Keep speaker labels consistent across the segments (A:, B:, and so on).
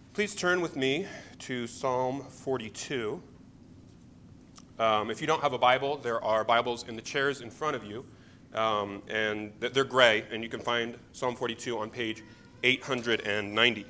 A: Please turn with me to Psalm 42. If you don't have a Bible, there are Bibles in the chairs in front of you, and they're gray, and you can find Psalm 42 on page 890.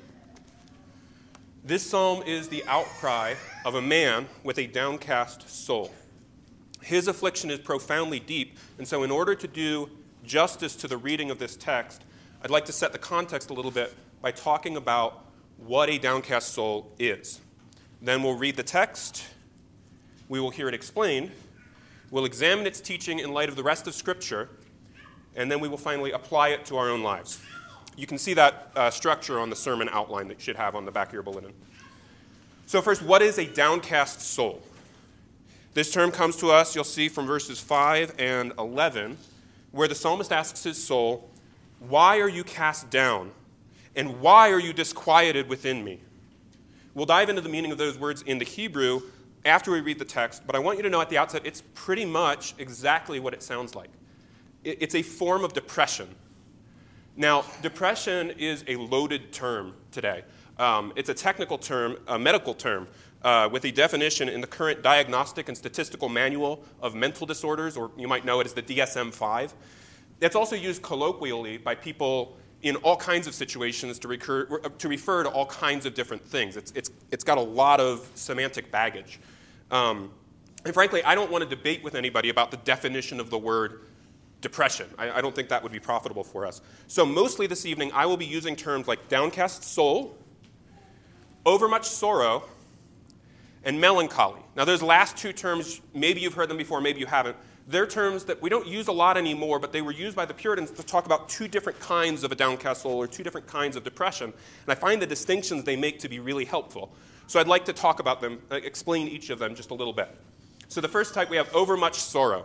A: This psalm is the outcry of a man with a downcast soul. His affliction is profoundly deep, and so in order to do justice to the reading of this text, I'd like to set the context a little bit by talking about what a downcast soul is. Then we'll read the text, we will hear it explained, we'll examine its teaching in light of the rest of Scripture, and then we will finally apply it to our own lives. You can see that structure on the sermon outline that you should have on the back of your bulletin. So first, what is a downcast soul? This term comes to us, you'll see, from verses 5 and 11, where the psalmist asks his soul, "Why are you cast down? And why are you disquieted within me?" We'll dive into the meaning of those words in the Hebrew after we read the text, but I want you to know at the outset, it's pretty much exactly what it sounds like. It's a form of depression. Now, depression is a loaded term today. It's a technical term, a medical term, with a definition in the current Diagnostic and Statistical Manual of Mental Disorders, or you might know it as the DSM-5. It's also used colloquially by people in all kinds of situations to refer to all kinds of different things. It's got a lot of semantic baggage. And frankly, I don't want to debate with anybody about the definition of the word depression. I don't think that would be profitable for us. So mostly this evening, I will be using terms like downcast soul, overmuch sorrow, and melancholy. Now, those last two terms, maybe you've heard them before, maybe you haven't. They're terms that we don't use a lot anymore, but they were used by the Puritans to talk about two different kinds of a downcast soul or two different kinds of depression. And I find the distinctions they make to be really helpful. So I'd like to talk about them, explain each of them just a little bit. So the first type, we have overmuch sorrow.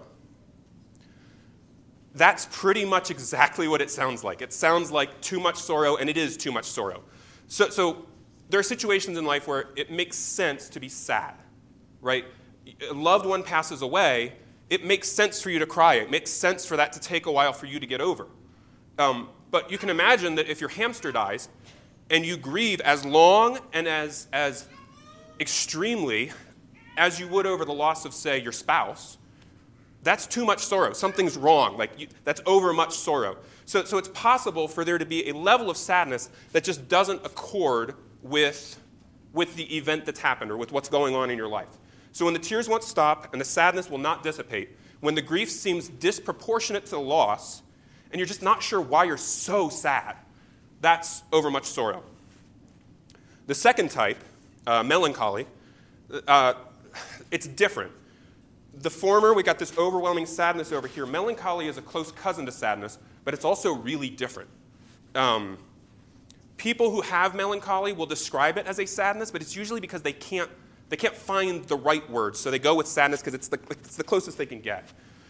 A: That's pretty much exactly what it sounds like. It sounds like too much sorrow, and it is too much sorrow. So there are situations in life where it makes sense to be sad, right? A loved one passes away, it makes sense for you to cry. It makes sense for that to take a while for you to get over. But you can imagine that if your hamster dies, and you grieve as long and as extremely as you would over the loss of, say, your spouse, that's too much sorrow. Something's wrong. That's overmuch sorrow. So it's possible for there to be a level of sadness that just doesn't accord with the event that's happened or with what's going on in your life. So when the tears won't stop and the sadness will not dissipate, when the grief seems disproportionate to the loss, and you're just not sure why you're so sad, that's overmuch sorrow. The second type, melancholy, it's different. The former, we got this overwhelming sadness over here. Melancholy is a close cousin to sadness, but it's also really different. People who have melancholy will describe it as a sadness, but it's usually because they can't find the right words, so they go with sadness because it's the closest they can get.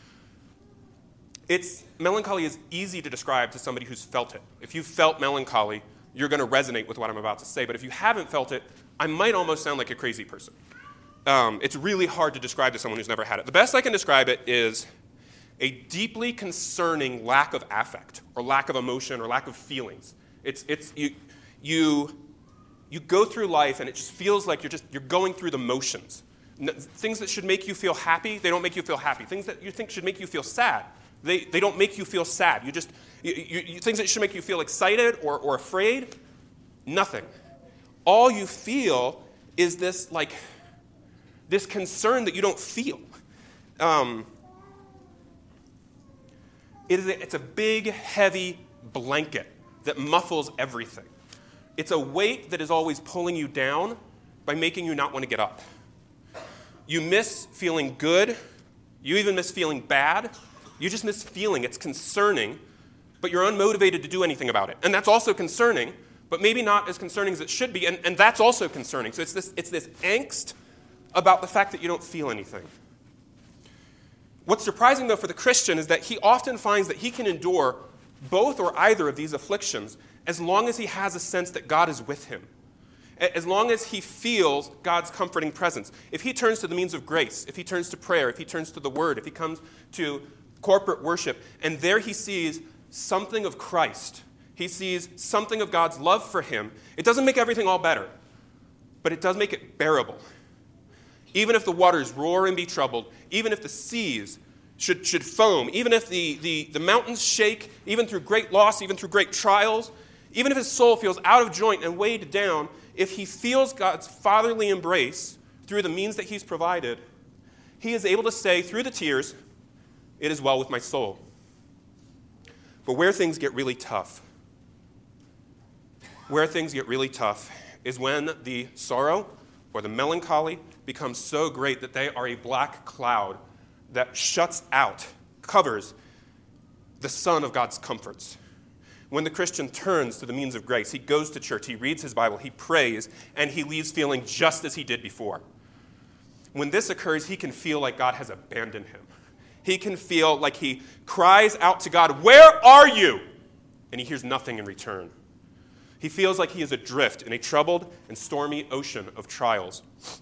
A: Melancholy is easy to describe to somebody who's felt it. If you've felt melancholy, you're going to resonate with what I'm about to say, but if you haven't felt it, I might almost sound like a crazy person. It's really hard to describe to someone who's never had it. The best I can describe it is a deeply concerning lack of affect or lack of emotion or lack of feelings. You go through life and it just feels like you're going through the motions. Things that should make you feel happy, they don't make you feel happy. Things that you think should make you feel sad, they don't make you feel sad. Things that should make you feel excited or afraid, nothing. All you feel is this concern that you don't feel. It's a big, heavy blanket that muffles everything. It's a weight that is always pulling you down by making you not want to get up. You miss feeling good. You even miss feeling bad. You just miss feeling. It's concerning, but you're unmotivated to do anything about it. And that's also concerning, but maybe not as concerning as it should be, and that's also concerning. So it's this angst about the fact that you don't feel anything. What's surprising, though, for the Christian is that he often finds that he can endure both or either of these afflictions as long as he has a sense that God is with him, as long as he feels God's comforting presence. If he turns to the means of grace, if he turns to prayer, if he turns to the Word, if he comes to corporate worship, and there he sees something of Christ, he sees something of God's love for him, it doesn't make everything all better, but it does make it bearable. Even if the waters roar and be troubled, even if the seas should foam, even if the mountains shake, even through great loss, even through great trials, even if his soul feels out of joint and weighed down, if he feels God's fatherly embrace through the means that he's provided, he is able to say through the tears, "It is well with my soul." But where things get really tough is when the sorrow or the melancholy becomes so great that they are a black cloud that shuts out, covers the sun of God's comforts. When the Christian turns to the means of grace, he goes to church, he reads his Bible, he prays, and he leaves feeling just as he did before. When this occurs, he can feel like God has abandoned him. He can feel like he cries out to God, "Where are you?" And he hears nothing in return. He feels like he is adrift in a troubled and stormy ocean of trials.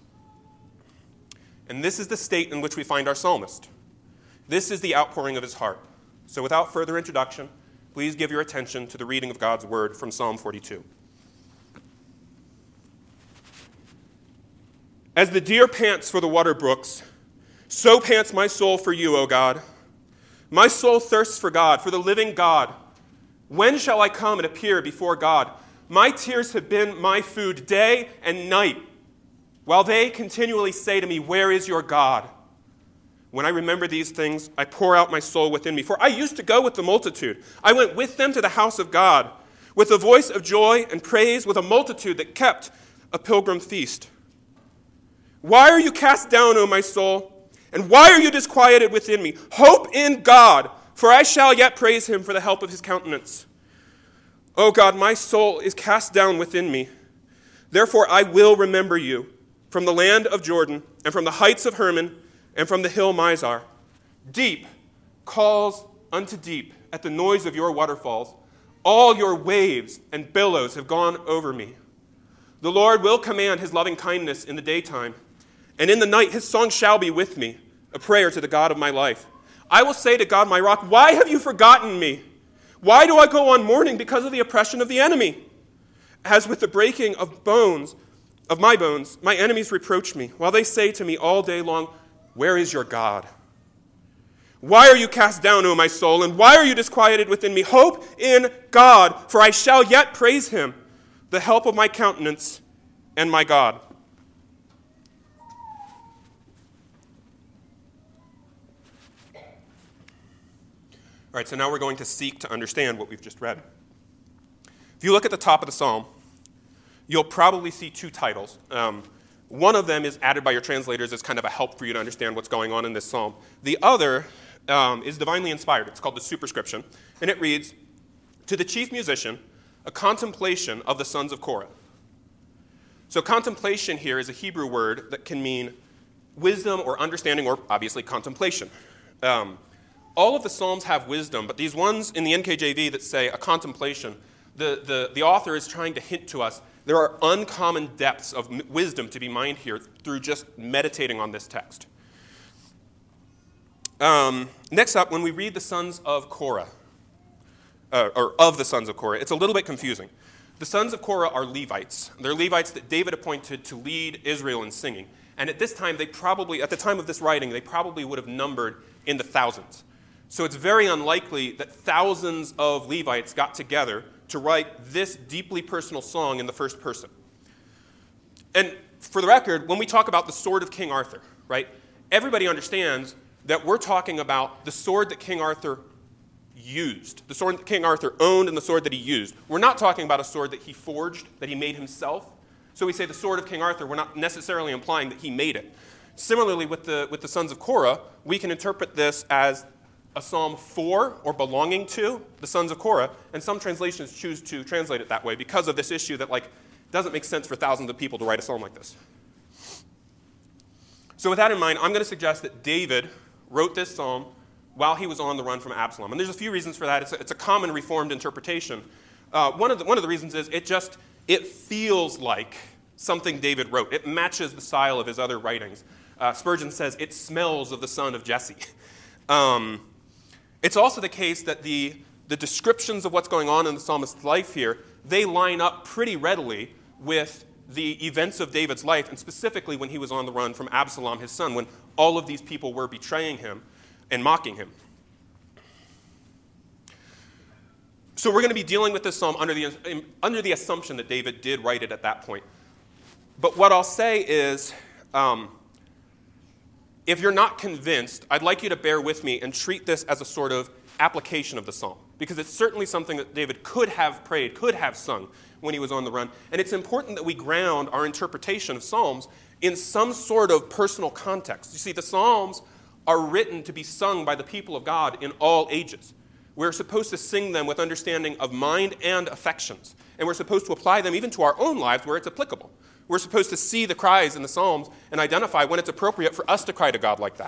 A: And this is the state in which we find our psalmist. This is the outpouring of his heart. So without further introduction, please give your attention to the reading of God's word from Psalm 42. As the deer pants for the water brooks, so pants my soul for you, O God. My soul thirsts for God, for the living God. When shall I come and appear before God? My tears have been my food day and night, while they continually say to me, "Where is your God?" When I remember these things, I pour out my soul within me. For I used to go with the multitude. I went with them to the house of God, with a voice of joy and praise, with a multitude that kept a pilgrim feast. Why are you cast down, O my soul? And why are you disquieted within me? Hope in God, for I shall yet praise him for the help of his countenance. O God, my soul is cast down within me. Therefore I will remember you from the land of Jordan, and from the heights of Hermon, and from the hill Mizar. Deep calls unto deep at the noise of your waterfalls. All your waves and billows have gone over me. The Lord will command his loving kindness in the daytime, and in the night his song shall be with me, a prayer to the God of my life. I will say to God, my rock, why have you forgotten me? Why do I go on mourning because of the oppression of the enemy? As with the breaking of my bones, my enemies reproach me, while they say to me all day long, "Where is your God?" Why are you cast down, O my soul, and why are you disquieted within me? Hope in God, for I shall yet praise him, the help of my countenance and my God. All right, so now we're going to seek to understand what we've just read. If you look at the top of the psalm, you'll probably see two titles. One of them is added by your translators as kind of a help for you to understand what's going on in this psalm. The other is divinely inspired. It's called the superscription, and it reads, "To the chief musician, a contemplation of the sons of Korah." So contemplation here is a Hebrew word that can mean wisdom or understanding, or obviously contemplation. All of the Psalms have wisdom, but these ones in the NKJV that say a contemplation, the author is trying to hint to us there are uncommon depths of wisdom to be mined here through just meditating on this text. Next up, when we read the sons of Korah, or of the sons of Korah, it's a little bit confusing. The sons of Korah are Levites. They're Levites that David appointed to lead Israel in singing. And at this time, at the time of this writing, they probably would have numbered in the thousands. So it's very unlikely that thousands of Levites got together to write this deeply personal song in the first person. And for the record, when we talk about the sword of King Arthur, right, everybody understands that we're talking about the sword that King Arthur used, the sword that King Arthur owned and the sword that he used. We're not talking about a sword that he forged, that he made himself. So we say the sword of King Arthur, we're not necessarily implying that he made it. Similarly, with the sons of Korah, we can interpret this as a psalm for or belonging to the sons of Korah, and some translations choose to translate it that way because of this issue that doesn't make sense for thousands of people to write a psalm like this. So with that in mind, I'm going to suggest that David wrote this psalm while he was on the run from Absalom. And there's a few reasons for that. It's a common Reformed interpretation. One of the reasons is it feels like something David wrote. It matches the style of his other writings. Spurgeon says it smells of the son of Jesse. It's also the case that the descriptions of what's going on in the psalmist's life here, they line up pretty readily with the events of David's life, and specifically when he was on the run from Absalom, his son, when all of these people were betraying him and mocking him. So we're going to be dealing with this psalm under the assumption that David did write it at that point. But what I'll say is, if you're not convinced, I'd like you to bear with me and treat this as a sort of application of the psalm, because it's certainly something that David could have prayed, could have sung when he was on the run. And it's important that we ground our interpretation of psalms in some sort of personal context. You see, the psalms are written to be sung by the people of God in all ages. We're supposed to sing them with understanding of mind and affections. And we're supposed to apply them even to our own lives where it's applicable. We're supposed to see the cries in the Psalms and identify when it's appropriate for us to cry to God like that.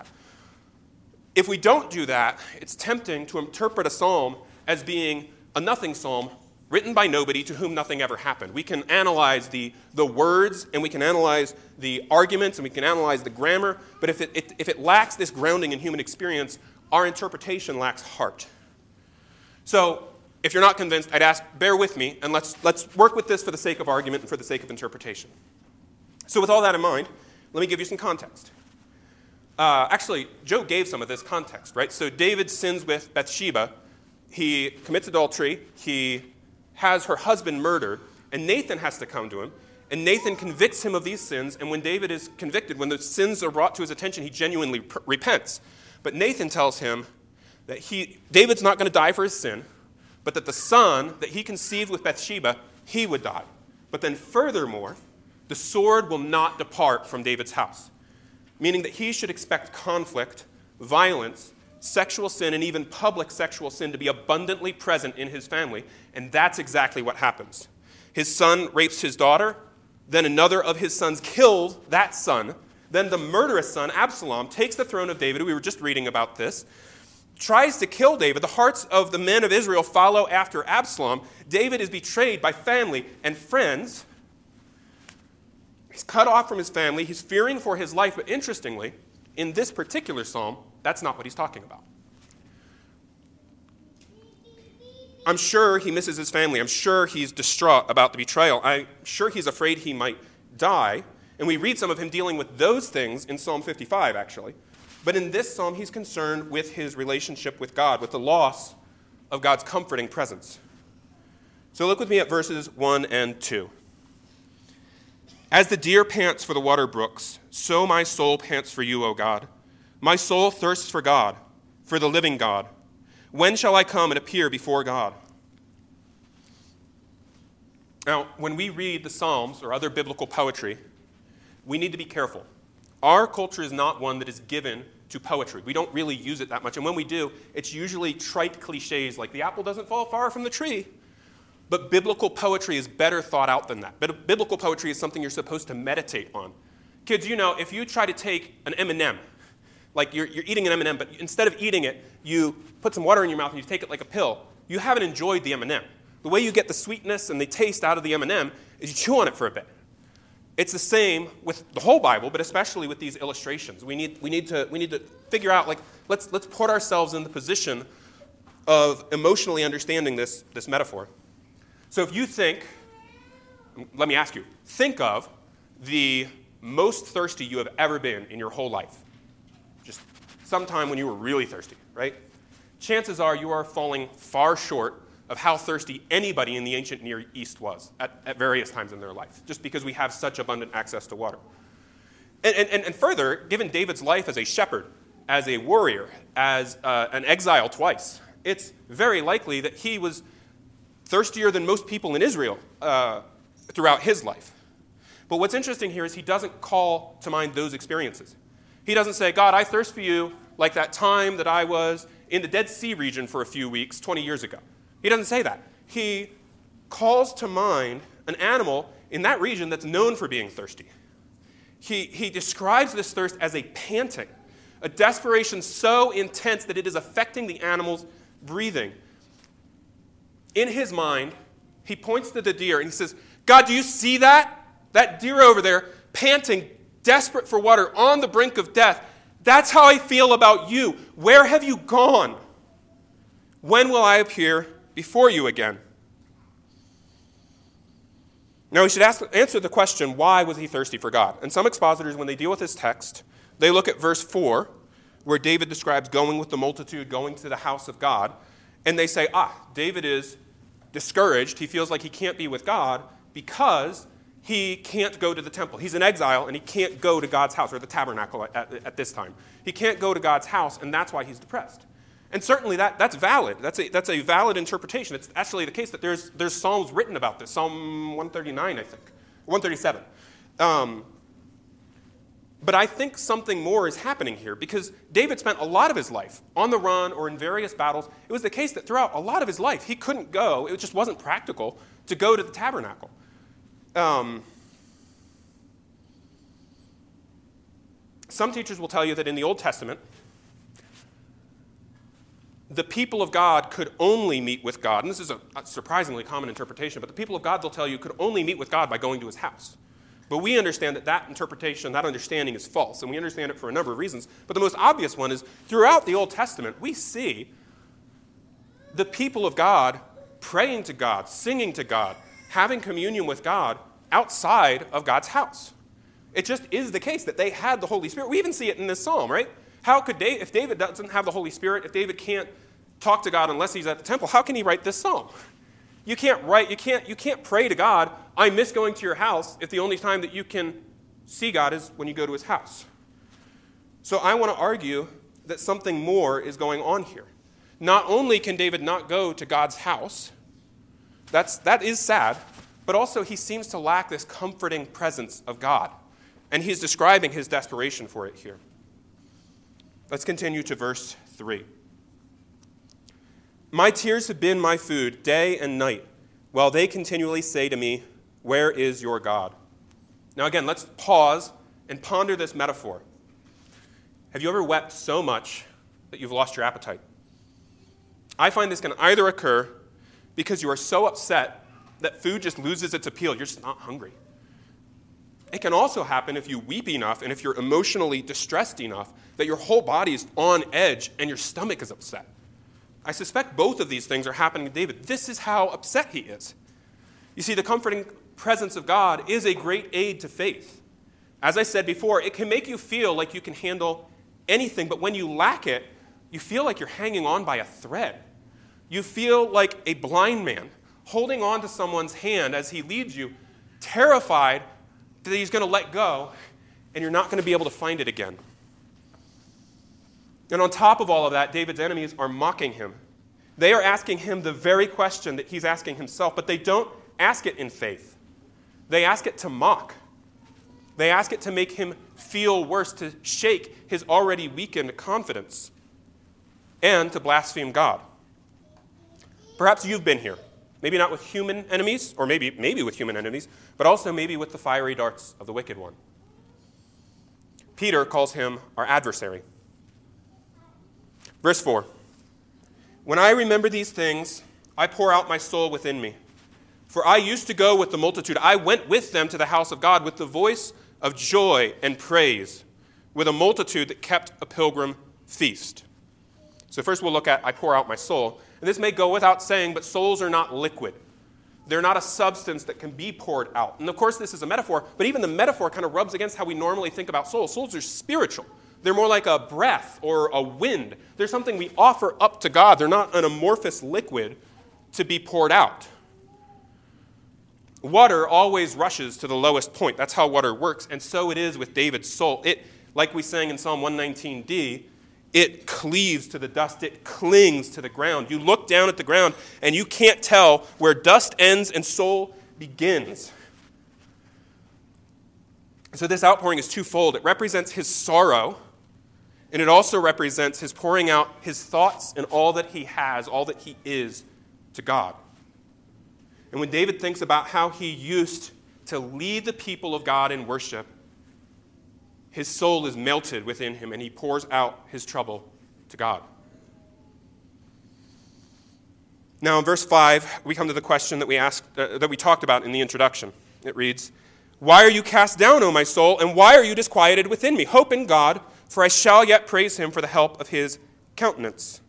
A: If we don't do that, it's tempting to interpret a psalm as being a nothing psalm written by nobody to whom nothing ever happened. We can analyze the words, and we can analyze the arguments, and we can analyze the grammar, but if it lacks this grounding in human experience, our interpretation lacks heart. So, if you're not convinced, I'd ask, bear with me, and let's work with this for the sake of argument and for the sake of interpretation. So with all that in mind, let me give you some context. Actually, Joe gave some of this context, right? So David sins with Bathsheba. He commits adultery. He has her husband murdered, and Nathan has to come to him. And Nathan convicts him of these sins, and when David is convicted, when the sins are brought to his attention, he genuinely repents. But Nathan tells him that David's not going to die for his sin, but that the son that he conceived with Bathsheba, he would die. But then furthermore, the sword will not depart from David's house, meaning that he should expect conflict, violence, sexual sin, and even public sexual sin to be abundantly present in his family, and that's exactly what happens. His son rapes his daughter, then another of his sons kills that son, then the murderous son, Absalom, takes the throne of David. We were just reading about this. Tries to kill David. The hearts of the men of Israel follow after Absalom. David is betrayed by family and friends. He's cut off from his family. He's fearing for his life. But interestingly, in this particular psalm, that's not what he's talking about. I'm sure he misses his family. I'm sure he's distraught about the betrayal. I'm sure he's afraid he might die. And we read some of him dealing with those things in Psalm 55, actually. But in this psalm, he's concerned with his relationship with God, with the loss of God's comforting presence. So look with me at verses 1 and 2. As the deer pants for the water brooks, so my soul pants for you, O God. My soul thirsts for God, for the living God. When shall I come and appear before God? Now, when we read the Psalms or other biblical poetry, we need to be careful. Our culture is not one that is given to poetry. We don't really use it that much. And when we do, it's usually trite cliches like the apple doesn't fall far from the tree. But biblical poetry is better thought out than that. Biblical poetry is something you're supposed to meditate on. Kids, you know, if you try to take an M&M, like you're eating an M&M, but instead of eating it, you put some water in your mouth and you take it like a pill, you haven't enjoyed the M&M. The way you get the sweetness and the taste out of the M&M is you chew on it for a bit. It's the same with the whole Bible, but especially with these illustrations. We need to figure out, like, let's put ourselves in the position of emotionally understanding this metaphor. So if you let me ask you, think of the most thirsty you have ever been in your whole life. Just sometime when you were really thirsty, right? Chances are you are falling far short of how thirsty anybody in the ancient Near East was at various times in their life, just because we have such abundant access to water. And further, given David's life as a shepherd, as a warrior, as an exile twice, it's very likely that he was thirstier than most people in Israel throughout his life. But what's interesting here is he doesn't call to mind those experiences. He doesn't say, God, I thirst for you like that time that I was in the Dead Sea region for a few weeks 20 years ago. He doesn't say that. He calls to mind an animal in that region that's known for being thirsty. He describes this thirst as a panting, a desperation so intense that it is affecting the animal's breathing. In his mind, he points to the deer and he says, God, do you see that? That deer over there, panting, desperate for water, on the brink of death. That's how I feel about you. Where have you gone? When will I appear before you again? Now we should answer the question, why was he thirsty for God? And some expositors, when they deal with this text, they look at verse 4, where David describes going with the multitude, going to the house of God, and they say, David is discouraged. He feels like he can't be with God because he can't go to the temple. He's in exile, and he can't go to God's house, or the tabernacle at this time. He can't go to God's house, and that's why he's depressed. And certainly that's valid. That's a valid interpretation. It's actually the case that there's Psalms written about this. Psalm 139, I think. 137. But I think something more is happening here, because David spent a lot of his life on the run or in various battles. It was the case that throughout a lot of his life, he couldn't go. It just wasn't practical to go to the tabernacle. Some teachers will tell you that in the Old Testament, the people of God could only meet with God, and this is a surprisingly common interpretation, but the people of God, they'll tell you, could only meet with God by going to his house. But we understand that interpretation, that understanding is false, and we understand it for a number of reasons. But the most obvious one is, throughout the Old Testament, we see the people of God praying to God, singing to God, having communion with God outside of God's house. It just is the case that they had the Holy Spirit. We even see it in this psalm, right? How could if David doesn't have the Holy Spirit, if David can't talk to God unless he's at the temple, how can he write this psalm? You can't pray to God, I miss going to your house, if the only time that you can see God is when you go to his house. So I want to argue that something more is going on here. Not only can David not go to God's house, that is sad, but also he seems to lack this comforting presence of God. And he's describing his desperation for it here. Let's continue to verse 3. My tears have been my food day and night, while they continually say to me, where is your God? Now again, let's pause and ponder this metaphor. Have you ever wept so much that you've lost your appetite? I find this can either occur because you are so upset that food just loses its appeal. You're just not hungry. It can also happen if you weep enough and if you're emotionally distressed enough that your whole body is on edge and your stomach is upset. I suspect both of these things are happening to David. This is how upset he is. You see, the comforting presence of God is a great aid to faith. As I said before, it can make you feel like you can handle anything, but when you lack it, you feel like you're hanging on by a thread. You feel like a blind man holding on to someone's hand as he leads you, terrified that he's going to let go and you're not going to be able to find it again. And on top of all of that, David's enemies are mocking him. They are asking him the very question that he's asking himself, but they don't ask it in faith. They ask it to mock. They ask it to make him feel worse, to shake his already weakened confidence, and to blaspheme God. Perhaps you've been here. Maybe not with human enemies, or maybe with human enemies, but also maybe with the fiery darts of the wicked one. Peter calls him our adversary. Verse 4, when I remember these things, I pour out my soul within me. For I used to go with the multitude. I went with them to the house of God with the voice of joy and praise, with a multitude that kept a pilgrim feast. So first we'll look at I pour out my soul. And this may go without saying, but souls are not liquid. They're not a substance that can be poured out. And of course this is a metaphor, but even the metaphor kind of rubs against how we normally think about souls. Souls are spiritual. They're more like a breath or a wind. They're something we offer up to God. They're not an amorphous liquid to be poured out. Water always rushes to the lowest point. That's how water works. And so it is with David's soul. It, like we sang in Psalm 119d, it cleaves to the dust. It clings to the ground. You look down at the ground and you can't tell where dust ends and soul begins. So this outpouring is twofold. It represents his sorrow, and it also represents his pouring out his thoughts and all that he has, all that he is to God. And when David thinks about how he used to lead the people of God in worship, his soul is melted within him, and he pours out his trouble to God. Now in verse 5, we come to the question that we talked about in the introduction. It reads, why are you cast down, O my soul, and why are you disquieted within me? Hope in God, for I shall yet praise him for the help of his countenance.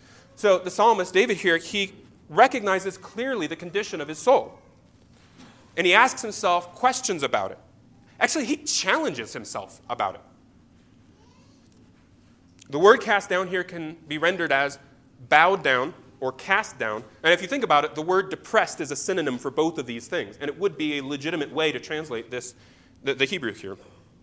A: So the psalmist, David here, he recognizes clearly the condition of his soul. And he asks himself questions about it. Actually, he challenges himself about it. The word cast down here can be rendered as bowed down or cast down. And if you think about it, the word depressed is a synonym for both of these things. And it would be a legitimate way to translate this, the Hebrew here.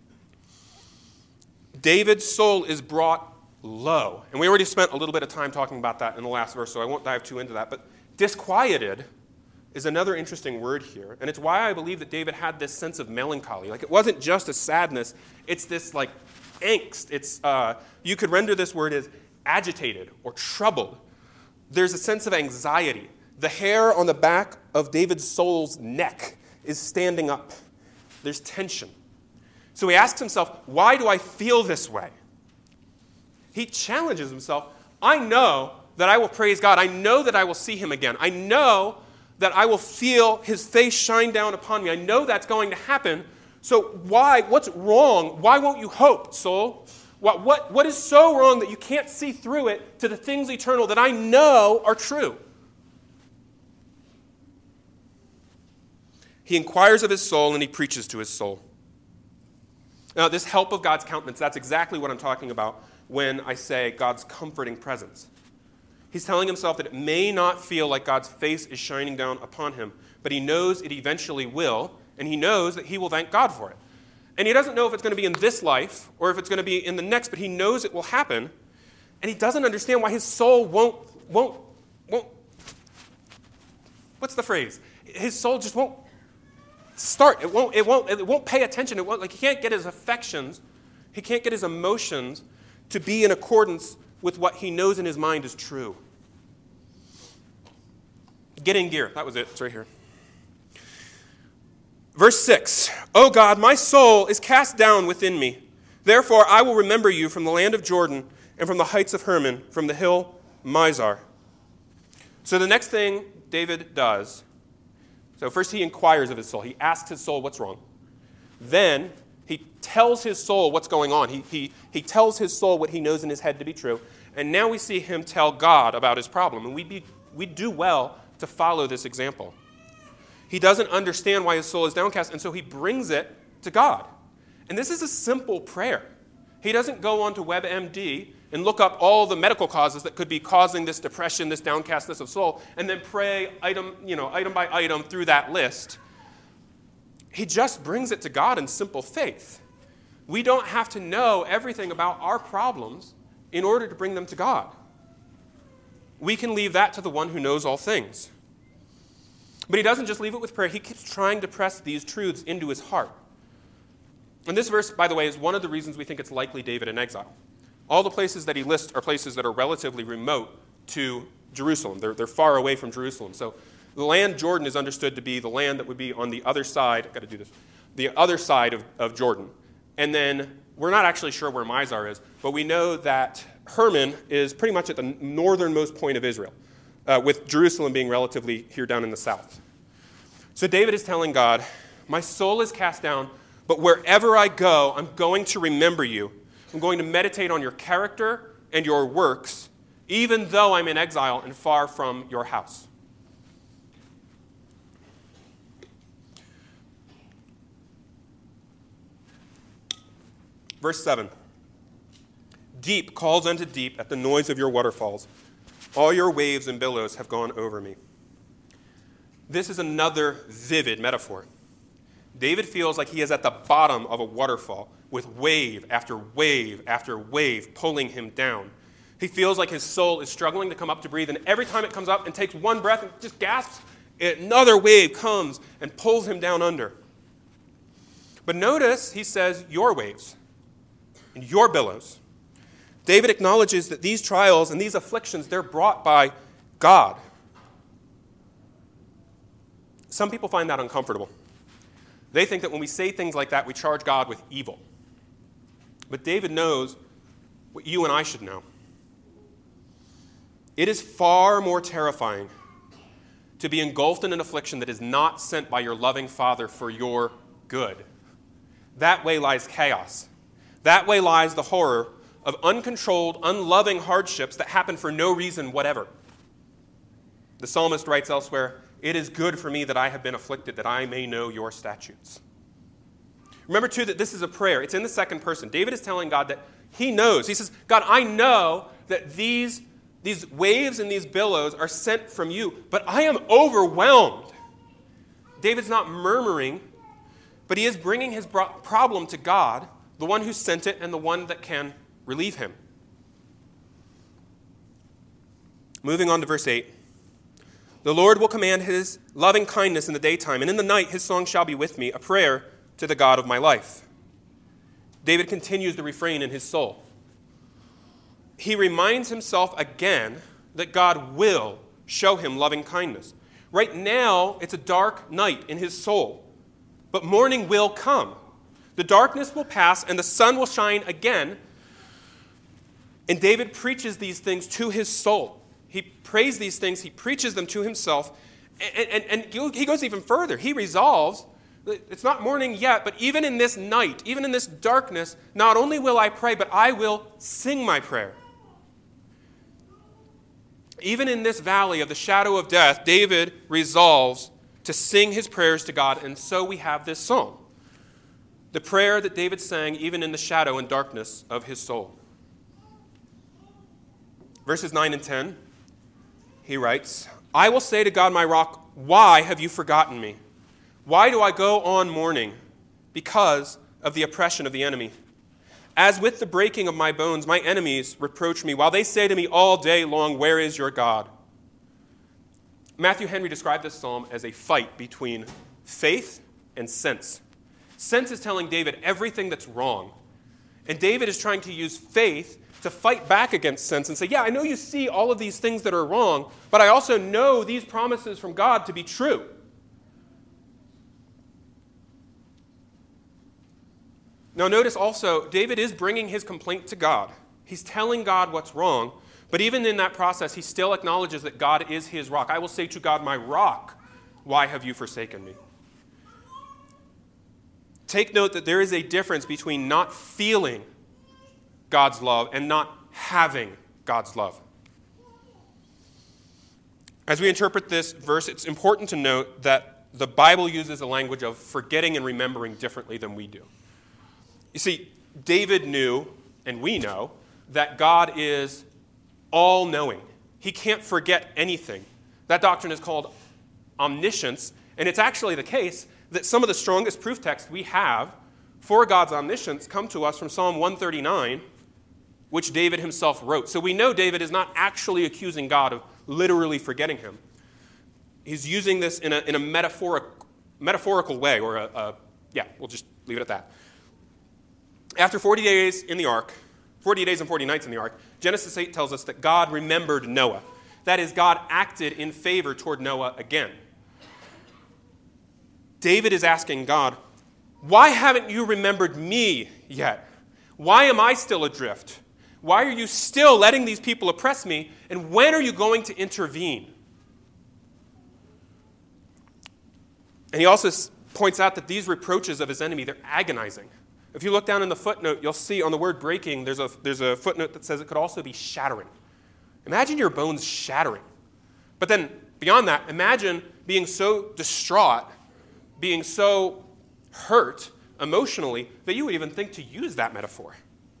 A: David's soul is brought low. And we already spent a little bit of time talking about that in the last verse, so I won't dive too into that. But disquieted is another interesting word here. And it's why I believe that David had this sense of melancholy. Like, it wasn't just a sadness. It's this, like, angst. It's you could render this word as agitated or troubled. There's a sense of anxiety. The hair on the back of David's soul's neck is standing up. There's tension. So he asks himself, why do I feel this way? He challenges himself. I know that I will praise God. I know that I will see him again. I know that I will feel his face shine down upon me. I know that's going to happen. So why? What's wrong? Why won't you hope, soul? What is so wrong that you can't see through it to the things eternal that I know are true? He inquires of his soul and he preaches to his soul. Now, this help of God's countenance, that's exactly what I'm talking about when I say God's comforting presence. He's telling himself that it may not feel like God's face is shining down upon him, but he knows it eventually will, and he knows that he will thank God for it. And he doesn't know if it's going to be in this life or if it's going to be in the next, but he knows it will happen. And he doesn't understand why his soul won't, what's the phrase? His soul just won't start. It won't pay attention. He can't get his affections, he can't get his emotions to be in accordance with what he knows in his mind is true. Get in gear. That was it. It's right here. Verse 6, O God, my soul is cast down within me. Therefore I will remember you from the land of Jordan and from the heights of Hermon, from the hill Mizar. So the next thing David does, so first he inquires of his soul. He asks his soul what's wrong. Then he tells his soul what's going on. He tells his soul what he knows in his head to be true. And now we see him tell God about his problem. And we do well to follow this example. He doesn't understand why his soul is downcast, and so he brings it to God. And this is a simple prayer. He doesn't go on to WebMD and look up all the medical causes that could be causing this depression, this downcastness of soul, and then pray item by item through that list. He just brings it to God in simple faith. We don't have to know everything about our problems in order to bring them to God. We can leave that to the one who knows all things. But he doesn't just leave it with prayer. He keeps trying to press these truths into his heart. And this verse, by the way, is one of the reasons we think it's likely David in exile. All the places that he lists are places that are relatively remote to Jerusalem. They're far away from Jerusalem. So the land Jordan is understood to be the land that would be on the other side, I've got to do this, the other side of Jordan. And then we're not actually sure where Mizar is, but we know that Hermon is pretty much at the northernmost point of Israel, with Jerusalem being relatively here down in the south. So David is telling God, my soul is cast down, but wherever I go, I'm going to remember you. I'm going to meditate on your character and your works, even though I'm in exile and far from your house. Verse 7. Deep calls unto deep at the noise of your waterfalls. All your waves and billows have gone over me. This is another vivid metaphor. David feels like he is at the bottom of a waterfall with wave after wave after wave pulling him down. He feels like his soul is struggling to come up to breathe, and every time it comes up and takes one breath and just gasps, another wave comes and pulls him down under. But notice he says, your waves and your billows. David acknowledges that these trials and these afflictions, they're brought by God. Some people find that uncomfortable. They think that when we say things like that, we charge God with evil. But David knows what you and I should know. It is far more terrifying to be engulfed in an affliction that is not sent by your loving Father for your good. That way lies chaos. That way lies the horror of uncontrolled, unloving hardships that happen for no reason whatever. The psalmist writes elsewhere, it is good for me that I have been afflicted, that I may know your statutes. Remember, too, that this is a prayer. It's in the second person. David is telling God that he knows. He says, God, I know that these waves and these billows are sent from you, but I am overwhelmed. David's not murmuring, but he is bringing his problem to God, the one who sent it and the one that can relieve him. Moving on to verse 8. The Lord will command his loving kindness in the daytime, and in the night his song shall be with me, a prayer to the God of my life. David continues the refrain in his soul. He reminds himself again that God will show him loving kindness. Right now, it's a dark night in his soul, but morning will come. The darkness will pass and the sun will shine again. And David preaches these things to his soul. He prays these things, he preaches them to himself, and he goes even further. He resolves, it's not morning yet, but even in this night, even in this darkness, not only will I pray, but I will sing my prayer. Even in this valley of the shadow of death, David resolves to sing his prayers to God, and so we have this psalm. The prayer that David sang even in the shadow and darkness of his soul. Verses 9 and 10, he writes, I will say to God my rock, why have you forgotten me? Why do I go on mourning? Because of the oppression of the enemy. As with the breaking of my bones, my enemies reproach me, while they say to me all day long, where is your God? Matthew Henry described this psalm as a fight between faith and sense. Sense is telling David everything that's wrong. And David is trying to use faith to fight back against sense and say, yeah, I know you see all of these things that are wrong, but I also know these promises from God to be true. Now notice also, David is bringing his complaint to God. He's telling God what's wrong, but even in that process, he still acknowledges that God is his rock. I will say to God, my rock, why have you forsaken me? Take note that there is a difference between not feeling God's love and not having God's love. As we interpret this verse, it's important to note that the Bible uses a language of forgetting and remembering differently than we do. You see, David knew, and we know, that God is all-knowing. He can't forget anything. That doctrine is called omniscience, and it's actually the case that some of the strongest proof texts we have for God's omniscience come to us from Psalm 139, which David himself wrote. So we know David is not actually accusing God of literally forgetting him. He's using this in a metaphorical way, or we'll just leave it at that. After 40 days in the ark, 40 days and 40 nights in the ark, Genesis 8 tells us that God remembered Noah. That is, God acted in favor toward Noah again. David is asking God, why haven't you remembered me yet? Why am I still adrift? Why are you still letting these people oppress me? And when are you going to intervene? And he also points out that these reproaches of his enemy, they're agonizing. If you look down in the footnote, you'll see on the word breaking, there's a footnote that says it could also be shattering. Imagine your bones shattering. But then beyond that, imagine being so distraught, being so hurt emotionally that you would even think to use that metaphor.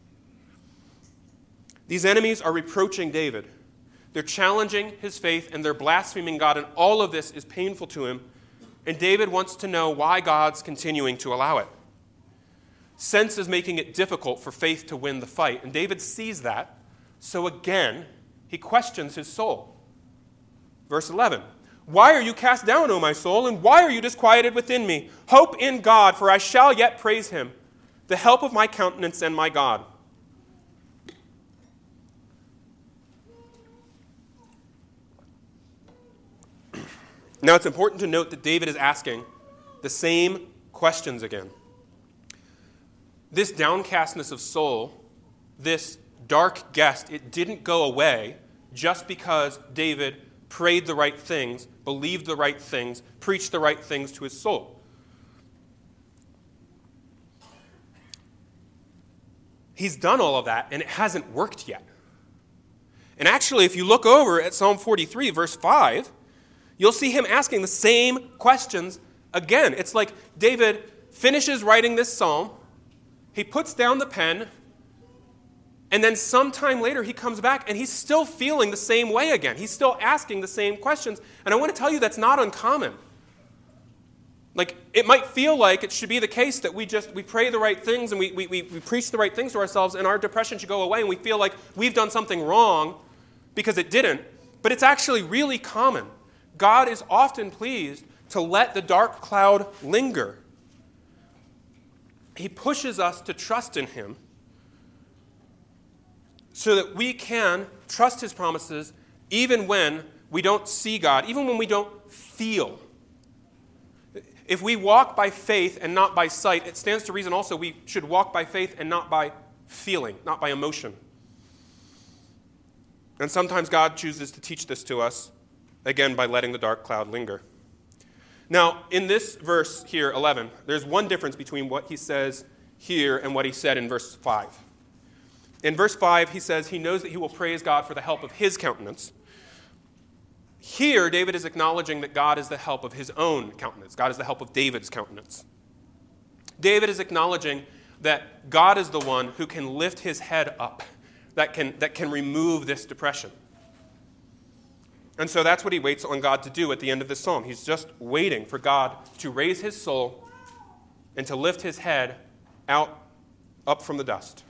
A: These enemies are reproaching David. They're challenging his faith and they're blaspheming God, and all of this is painful to him. And David wants to know why God's continuing to allow it. Sense is making it difficult for faith to win the fight, and David sees that. So again, he questions his soul. Verse 11, why are you cast down, O my soul, and why are you disquieted within me? Hope in God, for I shall yet praise him, the help of my countenance and my God. Now, it's important to note that David is asking the same questions again. This downcastness of soul, this dark guest, it didn't go away just because David prayed the right things, believed the right things, preached the right things to his soul. He's done all of that, and it hasn't worked yet. And actually, if you look over at Psalm 43, verse 5, you'll see him asking the same questions again. It's like David finishes writing this psalm, he puts down the pen, and then sometime later he comes back and he's still feeling the same way again. He's still asking the same questions. And I want to tell you that's not uncommon. Like, it might feel like it should be the case that we pray the right things and we preach the right things to ourselves and our depression should go away and we feel like we've done something wrong because it didn't. But it's actually really common. God is often pleased to let the dark cloud linger. He pushes us to trust in him so that we can trust his promises even when we don't see God, even when we don't feel. If we walk by faith and not by sight, it stands to reason also we should walk by faith and not by feeling, not by emotion. And sometimes God chooses to teach this to us, again, by letting the dark cloud linger. Now, in this verse here, 11, there's one difference between what he says here and what he said in verse 5. In verse 5, he says he knows that he will praise God for the help of his countenance. Here, David is acknowledging that God is the help of his own countenance. God is the help of David's countenance. David is acknowledging that God is the one who can lift his head up, that can remove this depression. And so that's what he waits on God to do at the end of this psalm. He's just waiting for God to raise his soul and to lift his head up from the dust.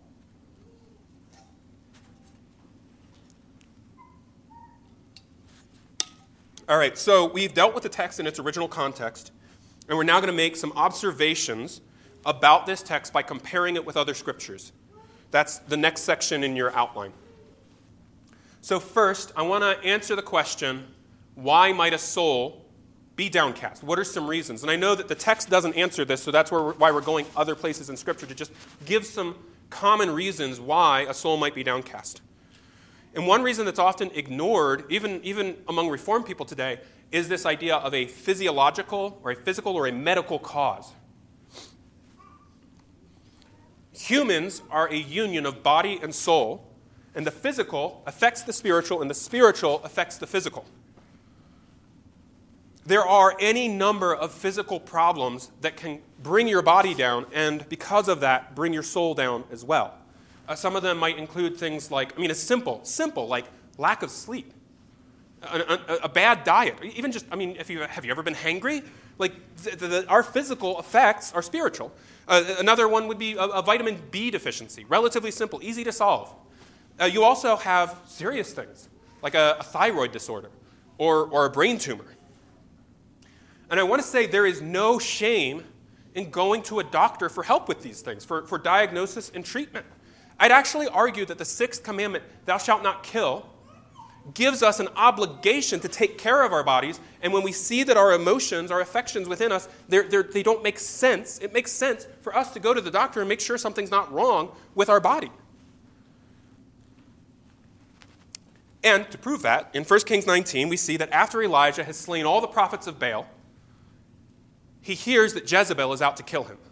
A: All right, so we've dealt with the text in its original context, and we're now going to make some observations about this text by comparing it with other scriptures. That's the next section in your outline. So first, I want to answer the question, why might a soul be downcast? What are some reasons? And I know that the text doesn't answer this, so that's why we're going other places in Scripture to just give some common reasons why a soul might be downcast. And one reason that's often ignored, even among Reformed people today, is this idea of a physiological or a physical or a medical cause. Humans are a union of body and soul, and the physical affects the spiritual, and the spiritual affects the physical. There are any number of physical problems that can bring your body down, and because of that, bring your soul down as well. Some of them might include things like, it's simple, like lack of sleep, a bad diet, even just, have you ever been hangry? Like, our physical effects are spiritual. Another one would be a vitamin B deficiency, relatively simple, easy to solve. You also have serious things, like a thyroid disorder or a brain tumor. And I want to say there is no shame in going to a doctor for help with these things, for diagnosis and treatment. I'd actually argue that the sixth commandment, thou shalt not kill, gives us an obligation to take care of our bodies, and when we see that our emotions, our affections within us, they don't make sense, it makes sense for us to go to the doctor and make sure something's not wrong with our body. And to prove that, in 1 Kings 19, we see that after Elijah has slain all the prophets of Baal, he hears that Jezebel is out to kill him.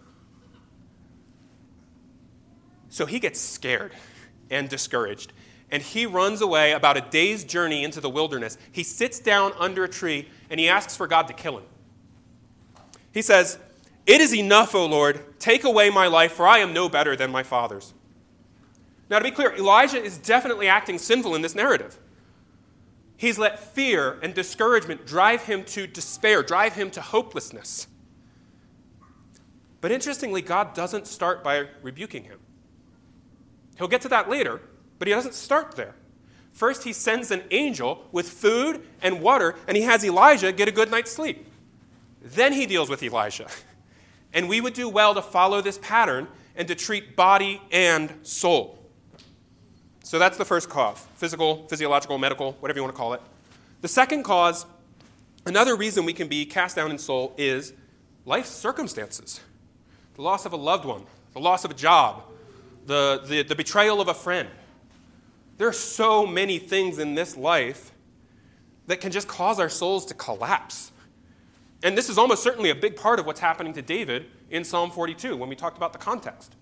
A: So he gets scared and discouraged, and he runs away about a day's journey into the wilderness. He sits down under a tree, and he asks for God to kill him. He says, "It is enough, O Lord, take away my life, for I am no better than my fathers." Now, to be clear, Elijah is definitely acting sinful in this narrative. He's let fear and discouragement drive him to despair, drive him to hopelessness. But interestingly, God doesn't start by rebuking him. He'll get to that later, but he doesn't start there. First, he sends an angel with food and water, and he has Elijah get a good night's sleep. Then he deals with Elijah. And we would do well to follow this pattern and to treat body and soul. So that's the first cause, physical, physiological, medical, whatever you want to call it. The second cause, another reason we can be cast down in soul, is life circumstances. The loss of a loved one, the loss of a job, the betrayal of a friend. There are so many things in this life that can just cause our souls to collapse. And this is almost certainly a big part of what's happening to David in Psalm 42 when we talked about the context.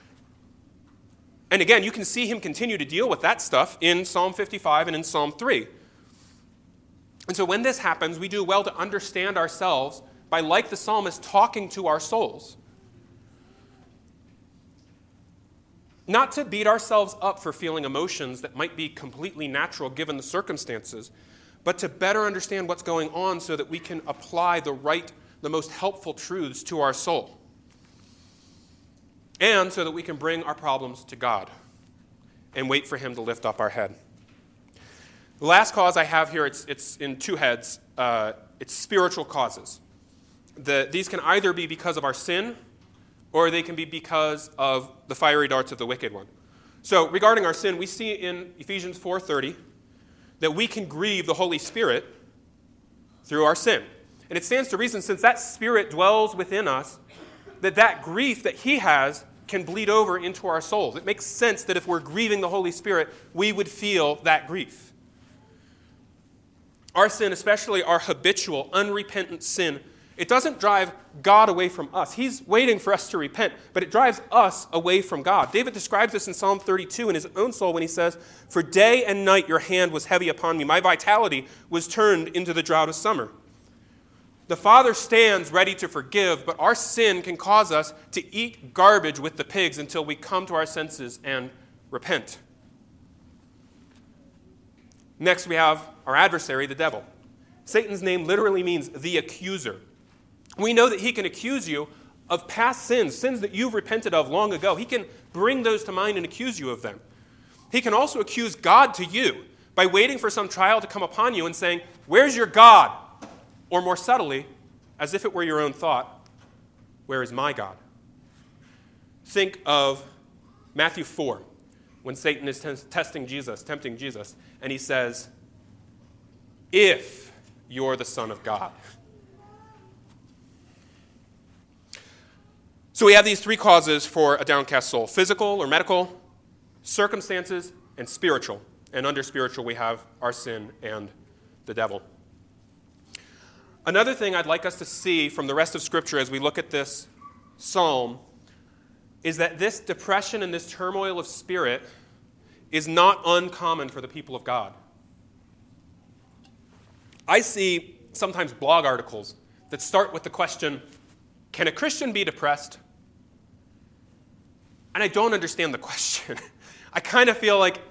A: And again, you can see him continue to deal with that stuff in Psalm 55 and in Psalm 3. And so when this happens, we do well to understand ourselves by, like the psalmist, talking to our souls. Not to beat ourselves up for feeling emotions that might be completely natural given the circumstances, but to better understand what's going on so that we can apply the most helpful truths to our soul. And so that we can bring our problems to God and wait for him to lift up our head. The last cause I have here, it's in two heads. It's spiritual causes. These can either be because of our sin, or they can be because of the fiery darts of the wicked one. So regarding our sin, we see in Ephesians 4:30 that we can grieve the Holy Spirit through our sin. And it stands to reason, since that Spirit dwells within us, that grief that he has can bleed over into our souls. It makes sense that if we're grieving the Holy Spirit, we would feel that grief. Our sin, especially our habitual, unrepentant sin, it doesn't drive God away from us. He's waiting for us to repent, but it drives us away from God. David describes this in Psalm 32 in his own soul when he says, "For day and night your hand was heavy upon me. My vitality was turned into the drought of summer." The Father stands ready to forgive, but our sin can cause us to eat garbage with the pigs until we come to our senses and repent. Next, we have our adversary, the devil. Satan's name literally means the accuser. We know that he can accuse you of past sins that you've repented of long ago. He can bring those to mind and accuse you of them. He can also accuse God to you by waiting for some trial to come upon you and saying, "Where's your God?" Or more subtly, as if it were your own thought, "Where is my God?" Think of Matthew 4, when Satan is tempting Jesus, and he says, "If you're the Son of God." So we have these three causes for a downcast soul: physical or medical, circumstances, and spiritual. And under spiritual, we have our sin and the devil. Another thing I'd like us to see from the rest of Scripture as we look at this psalm is that this depression and this turmoil of spirit is not uncommon for the people of God. I see sometimes blog articles that start with the question, "Can a Christian be depressed?" And I don't understand the question. I kind of feel like,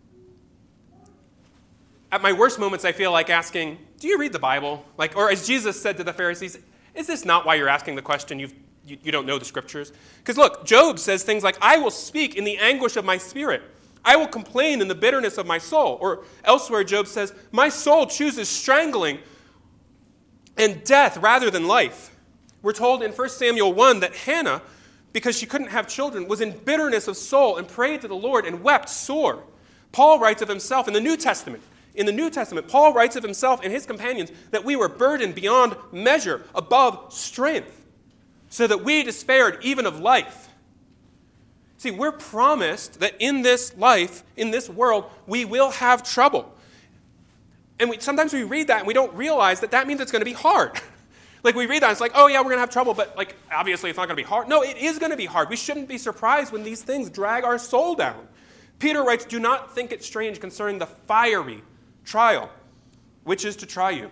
A: at my worst moments, I feel like asking, "Do you read the Bible?" Or as Jesus said to the Pharisees, "Is this not why you're asking the question? You don't know the Scriptures?" Because look, Job says things like, "I will speak in the anguish of my spirit. I will complain in the bitterness of my soul." Or elsewhere, Job says, "My soul chooses strangling and death rather than life." We're told in 1 Samuel 1 that Hannah, because she couldn't have children, was in bitterness of soul and prayed to the Lord and wept sore. Paul writes of himself in the New Testament, Paul writes of himself and his companions that we were burdened beyond measure, above strength, so that we despaired even of life. See, we're promised that in this life, in this world, we will have trouble. And sometimes we read that and we don't realize that means it's going to be hard. We read that, and it's like, "Oh yeah, we're going to have trouble," but obviously it's not going to be hard. No, it is going to be hard. We shouldn't be surprised when these things drag our soul down. Peter writes, "Do not think it strange concerning the fiery trial, which is to try you."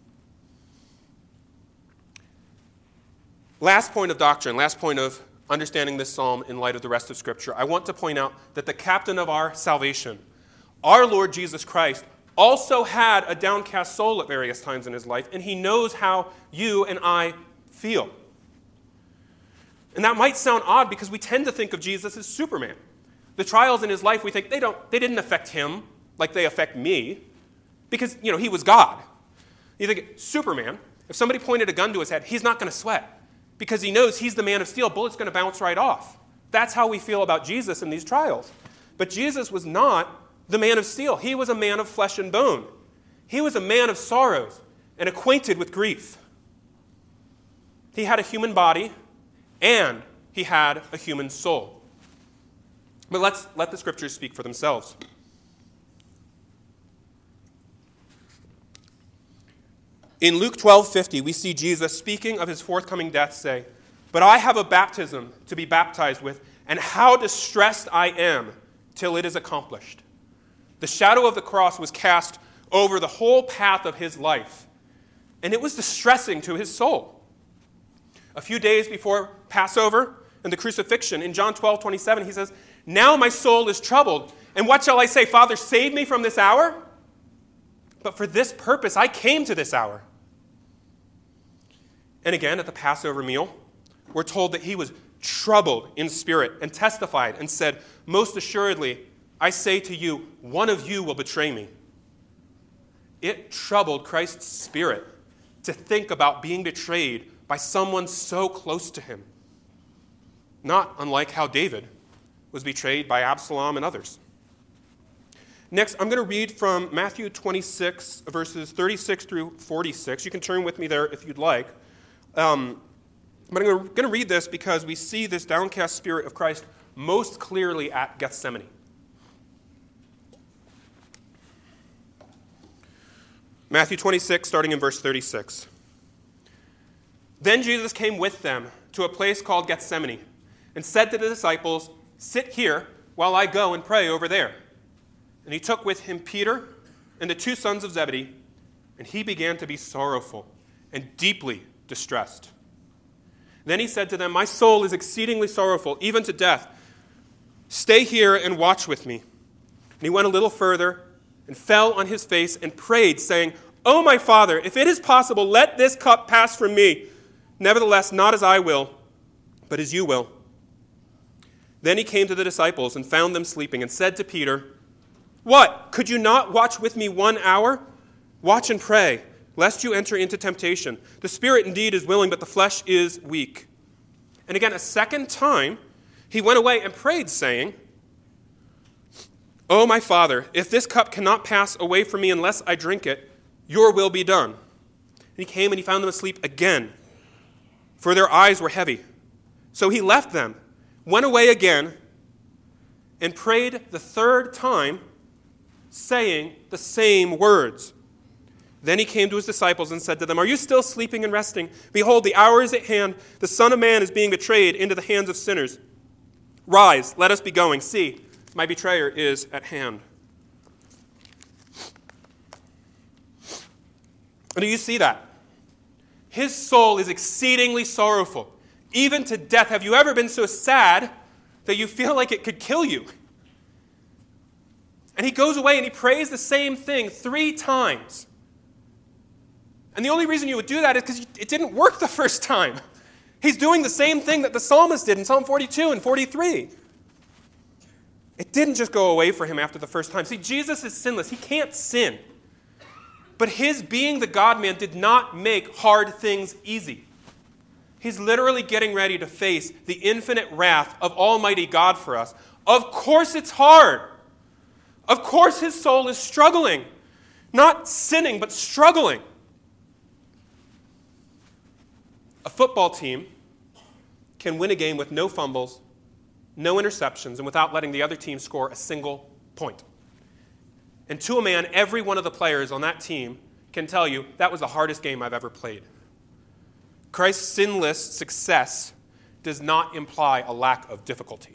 A: Last point of doctrine, last point of understanding this psalm in light of the rest of Scripture. I want to point out that the captain of our salvation, our Lord Jesus Christ, also had a downcast soul at various times in his life, and he knows how you and I feel. And that might sound odd because we tend to think of Jesus as Superman. The trials in his life, we think they didn't affect him like they affect me, because he was God. You think, Superman, if somebody pointed a gun to his head, he's not going to sweat because he knows he's the man of steel. Bullet's going to bounce right off. That's how we feel about Jesus in these trials. But Jesus was not the man of steel. He was a man of flesh and bone. He was a man of sorrows and acquainted with grief. He had a human body and he had a human soul. But let's let the Scriptures speak for themselves. In Luke 12:50, we see Jesus speaking of his forthcoming death say, "But I have a baptism to be baptized with, and how distressed I am till it is accomplished." The shadow of the cross was cast over the whole path of his life. And it was distressing to his soul. A few days before Passover and the crucifixion, in John 12:27, he says, "Now my soul is troubled. And what shall I say? Father, save me from this hour? But for this purpose I came to this hour." And again, at the Passover meal, we're told that he was troubled in spirit and testified and said, "Most assuredly, I say to you, one of you will betray me." It troubled Christ's spirit to think about being betrayed by someone so close to him. Not unlike how David was betrayed by Absalom and others. Next, I'm going to read from Matthew 26, verses 36 through 46. You can turn with me there if you'd like. But I'm going to read this because we see this downcast spirit of Christ most clearly at Gethsemane. Matthew 26, starting in verse 36. Then Jesus came with them to a place called Gethsemane and said to the disciples, "Sit here while I go and pray over there." And he took with him Peter and the two sons of Zebedee, and he began to be sorrowful and deeply distressed. Then he said to them, "My soul is exceedingly sorrowful, even to death. Stay here and watch with me." And he went a little further and fell on his face and prayed, saying, "O my Father, if it is possible, let this cup pass from me. Nevertheless, not as I will, but as you will." Then he came to the disciples and found them sleeping and said to Peter, "What? Could you not watch with me 1 hour? Watch and pray, lest you enter into temptation. The spirit indeed is willing, but the flesh is weak." And again, a second time, he went away and prayed, saying, "O my Father, if this cup cannot pass away from me unless I drink it, your will be done." And he came and he found them asleep again, for their eyes were heavy. So he left them, went away again, and prayed the third time, saying the same words. Then he came to his disciples and said to them, "Are you still sleeping and resting? Behold, the hour is at hand. The Son of Man is being betrayed into the hands of sinners. Rise, let us be going. See, my betrayer is at hand." Do you see that? His soul is exceedingly sorrowful, even to death. Have you ever been so sad that you feel like it could kill you? And he goes away and he prays the same thing 3 times. And the only reason you would do that is because it didn't work the first time. He's doing the same thing that the psalmist did in Psalm 42 and 43. It didn't just go away for him after the first time. See, Jesus is sinless. He can't sin. But his being the God-man did not make hard things easy. He's literally getting ready to face the infinite wrath of Almighty God for us. Of course it's hard. Of course his soul is struggling. Not sinning, but struggling. A football team can win a game with no fumbles, no interceptions, and without letting the other team score a single point. And to a man, every one of the players on that team can tell you that was the hardest game I've ever played. Christ's sinless success does not imply a lack of difficulty.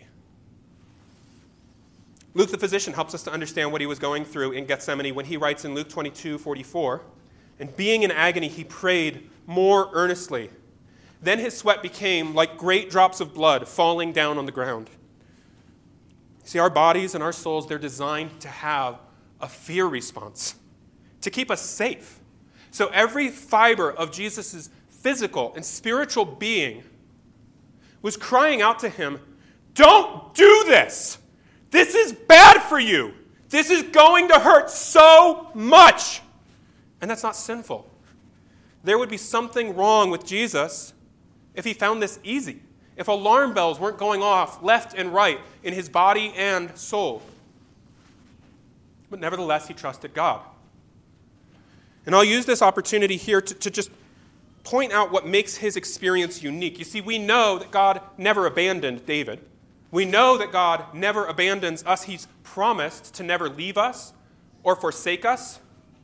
A: Luke the physician helps us to understand what he was going through in Gethsemane when he writes in Luke 22:44, "And being in agony, he prayed more earnestly. Then his sweat became like great drops of blood falling down on the ground." See, our bodies and our souls, they're designed to have a fear response, to keep us safe. So every fiber of Jesus' physical and spiritual being was crying out to him, "Don't do this! This is bad for you! This is going to hurt so much!" And that's not sinful. There would be something wrong with Jesus if he found this easy, if alarm bells weren't going off left and right in his body and soul. But nevertheless, he trusted God. And I'll use this opportunity here to just point out what makes his experience unique. You see, we know that God never abandoned David. We know that God never abandons us. He's promised to never leave us or forsake us.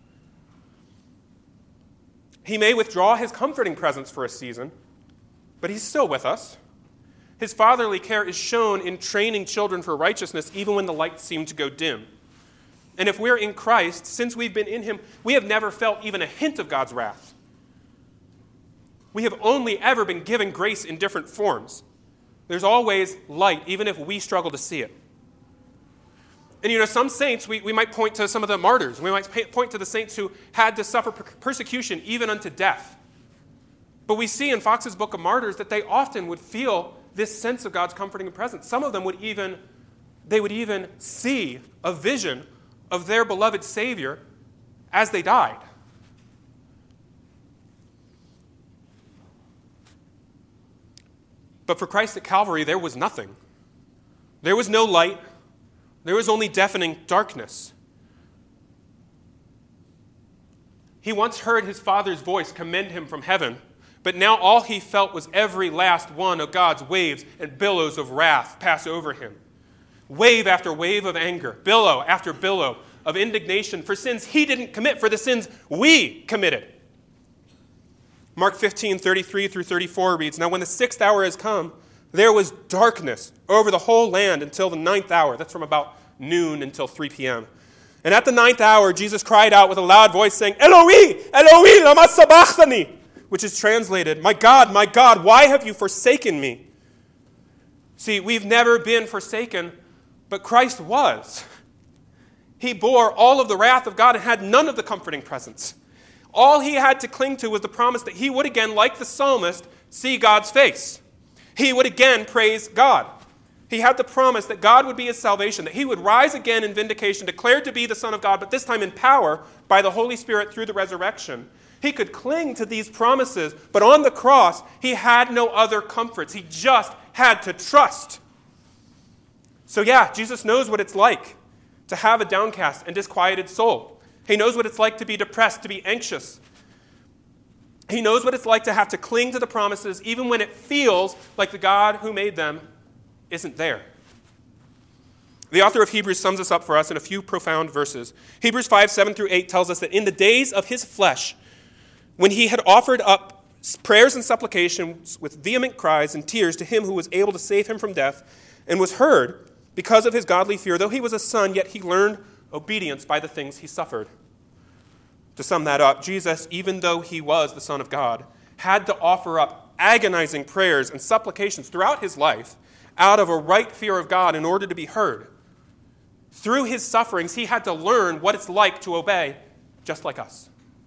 A: He may withdraw his comforting presence for a season, but he's still with us. His fatherly care is shown in training children for righteousness, even when the lights seem to go dim. And if we're in Christ, since we've been in him, we have never felt even a hint of God's wrath. We have only ever been given grace in different forms. There's always light, even if we struggle to see it. And some saints, we might point to some of the martyrs. We might point to the saints who had to suffer persecution even unto death. But we see in Fox's Book of Martyrs that they often would feel this sense of God's comforting presence. Some of them would even see a vision of their beloved Savior as they died. But for Christ at Calvary, there was nothing. There was no light. There was only deafening darkness. He once heard his Father's voice commend him from heaven, but now all he felt was every last one of God's waves and billows of wrath pass over him. Wave after wave of anger, billow after billow of indignation for sins he didn't commit, for the sins we committed. Mark 15:33 through 34 reads, "Now when the 6th hour has come, there was darkness over the whole land until the 9th hour." That's from about noon until 3 p.m. "And at the 9th hour, Jesus cried out with a loud voice, saying, 'Eloi, Eloi, lama sabachthani,' which is translated, my God, why have you forsaken me?" See, we've never been forsaken, but Christ was. He bore all of the wrath of God and had none of the comforting presence. All he had to cling to was the promise that he would again, like the psalmist, see God's face. He would again praise God. He had the promise that God would be his salvation, that he would rise again in vindication, declared to be the Son of God, but this time in power by the Holy Spirit through the resurrection. He could cling to these promises, but on the cross, he had no other comforts. He just had to trust. So yeah, Jesus knows what it's like to have a downcast and disquieted soul. He knows what it's like to be depressed, to be anxious. He knows what it's like to have to cling to the promises even when it feels like the God who made them isn't there. The author of Hebrews sums this up for us in a few profound verses. Hebrews 5:7 through 8 tells us that in the days of his flesh, when he had offered up prayers and supplications with vehement cries and tears to him who was able to save him from death, and was heard because of his godly fear, though he was a son, yet he learned obedience by the things he suffered. To sum that up, Jesus, even though he was the Son of God, had to offer up agonizing prayers and supplications throughout his life out of a right fear of God in order to be heard. Through his sufferings, he had to learn what it's like to obey, just like us.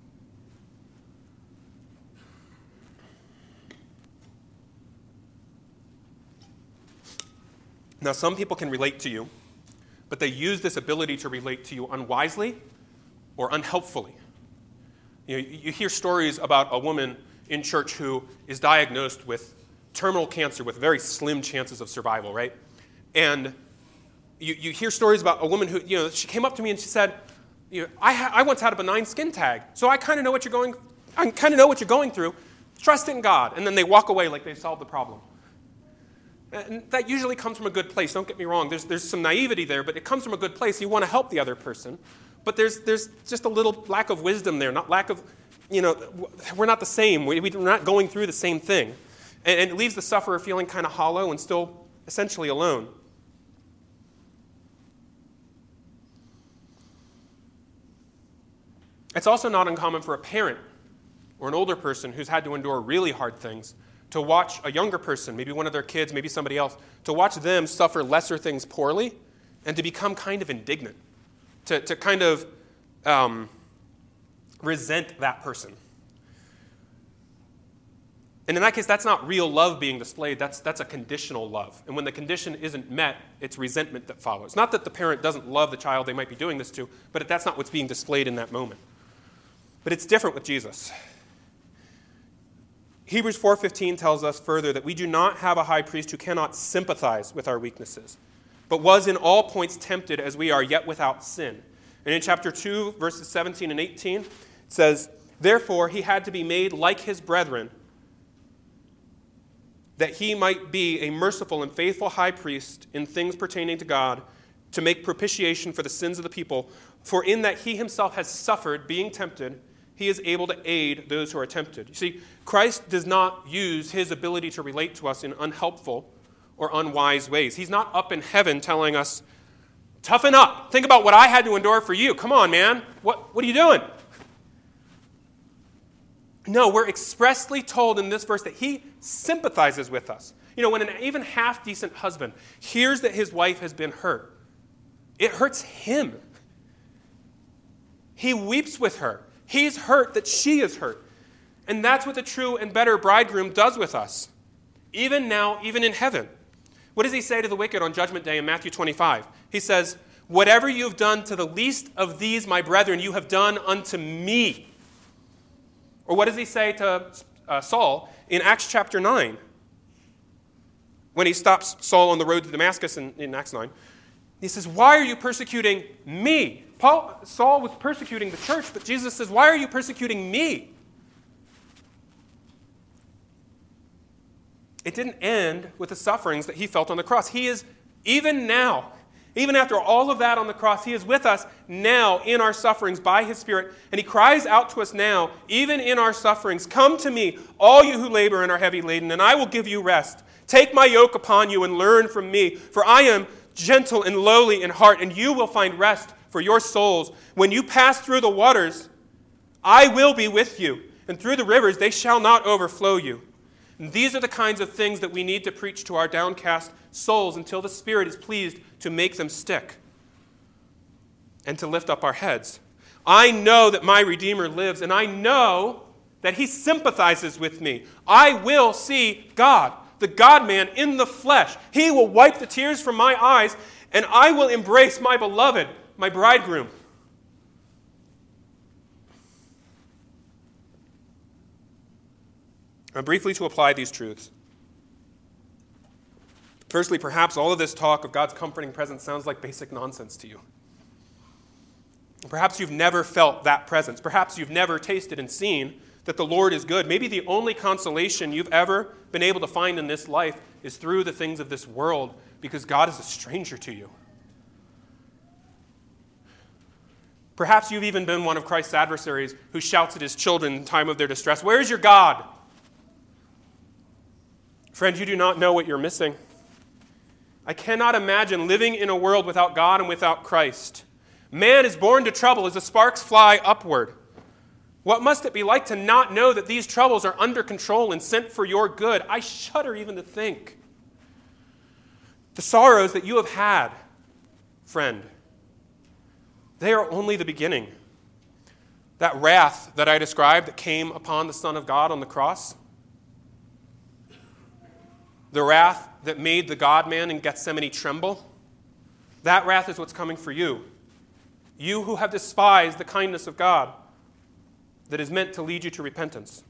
A: Now, some people can relate to you, but they use this ability to relate to you unwisely or unhelpfully. You hear stories about a woman in church who is diagnosed with terminal cancer with very slim chances of survival, right? And you hear stories about a woman who, she came up to me and she said, I once had a benign skin tag, so I kind of know what you're going through. Trust in God. And then they walk away like they've solved the problem. And that usually comes from a good place. Don't get me wrong. There's some naivety there, but it comes from a good place. You want to help the other person. But there's just a little lack of wisdom there, not lack of, we're not the same. We're not going through the same thing. And it leaves the sufferer feeling kind of hollow and still essentially alone. It's also not uncommon for a parent or an older person who's had to endure really hard things to watch a younger person, maybe one of their kids, maybe somebody else, to watch them suffer lesser things poorly and to become kind of indignant, to kind of resent that person. And in that case, that's not real love being displayed. That's a conditional love. And when the condition isn't met, it's resentment that follows. Not that the parent doesn't love the child they might be doing this to, but that's not what's being displayed in that moment. But it's different with Jesus. Hebrews 4:15 tells us further that we do not have a high priest who cannot sympathize with our weaknesses, but was in all points tempted as we are, yet without sin. And in chapter 2, verses 17 and 18, it says, "Therefore he had to be made like his brethren, that he might be a merciful and faithful high priest in things pertaining to God, to make propitiation for the sins of the people. For in that he himself has suffered, being tempted, he is able to aid those who are tempted." You see, Christ does not use his ability to relate to us in unhelpful or unwise ways. He's not up in heaven telling us Toughen up. Think about what I had to endure for you. Come on, man. What are you doing? No, we're expressly told in this verse that he sympathizes with us. When an even half-decent husband hears that his wife has been hurt, it hurts him. He weeps with her. He's hurt that she is hurt. And that's what the true and better bridegroom does with us, even now, even in heaven. What does he say to the wicked on Judgment Day in Matthew 25? He says, whatever you have done to the least of these, my brethren, you have done unto me. Or what does he say to Saul in Acts chapter 9? When he stops Saul on the road to Damascus in Acts 9. He says, why are you persecuting me? Saul was persecuting the church, but Jesus says, why are you persecuting me? It didn't end with the sufferings that he felt on the cross. He is, even now, even after all of that on the cross, he is with us now in our sufferings by his Spirit. And he cries out to us now, even in our sufferings, come to me, all you who labor and are heavy laden, and I will give you rest. Take my yoke upon you and learn from me, for I am gentle and lowly in heart, and you will find rest for your souls. When you pass through the waters, I will be with you, and through the rivers they shall not overflow you. And these are the kinds of things that we need to preach to our downcast souls until the Spirit is pleased to make them stick and to lift up our heads. I know that my Redeemer lives, and I know that he sympathizes with me. I will see God, the God-man in the flesh. He will wipe the tears from my eyes, and I will embrace my beloved, my bridegroom. Now, briefly to apply these truths. Firstly, perhaps all of this talk of God's comforting presence sounds like basic nonsense to you. Perhaps you've never felt that presence. Perhaps you've never tasted and seen that the Lord is good. Maybe the only consolation you've ever been able to find in this life is through the things of this world because God is a stranger to you. Perhaps you've even been one of Christ's adversaries who shouts at his children in time of their distress, "Where is your God?" Friend, you do not know what you're missing. I cannot imagine living in a world without God and without Christ. Man is born to trouble as the sparks fly upward. What must it be like to not know that these troubles are under control and sent for your good? I shudder even to think. The sorrows that you have had, friend, they are only the beginning. That wrath that I described that came upon the Son of God on the cross, the wrath that made the God-man in Gethsemane tremble, that wrath is what's coming for you. You who have despised the kindness of God that is meant to lead you to repentance.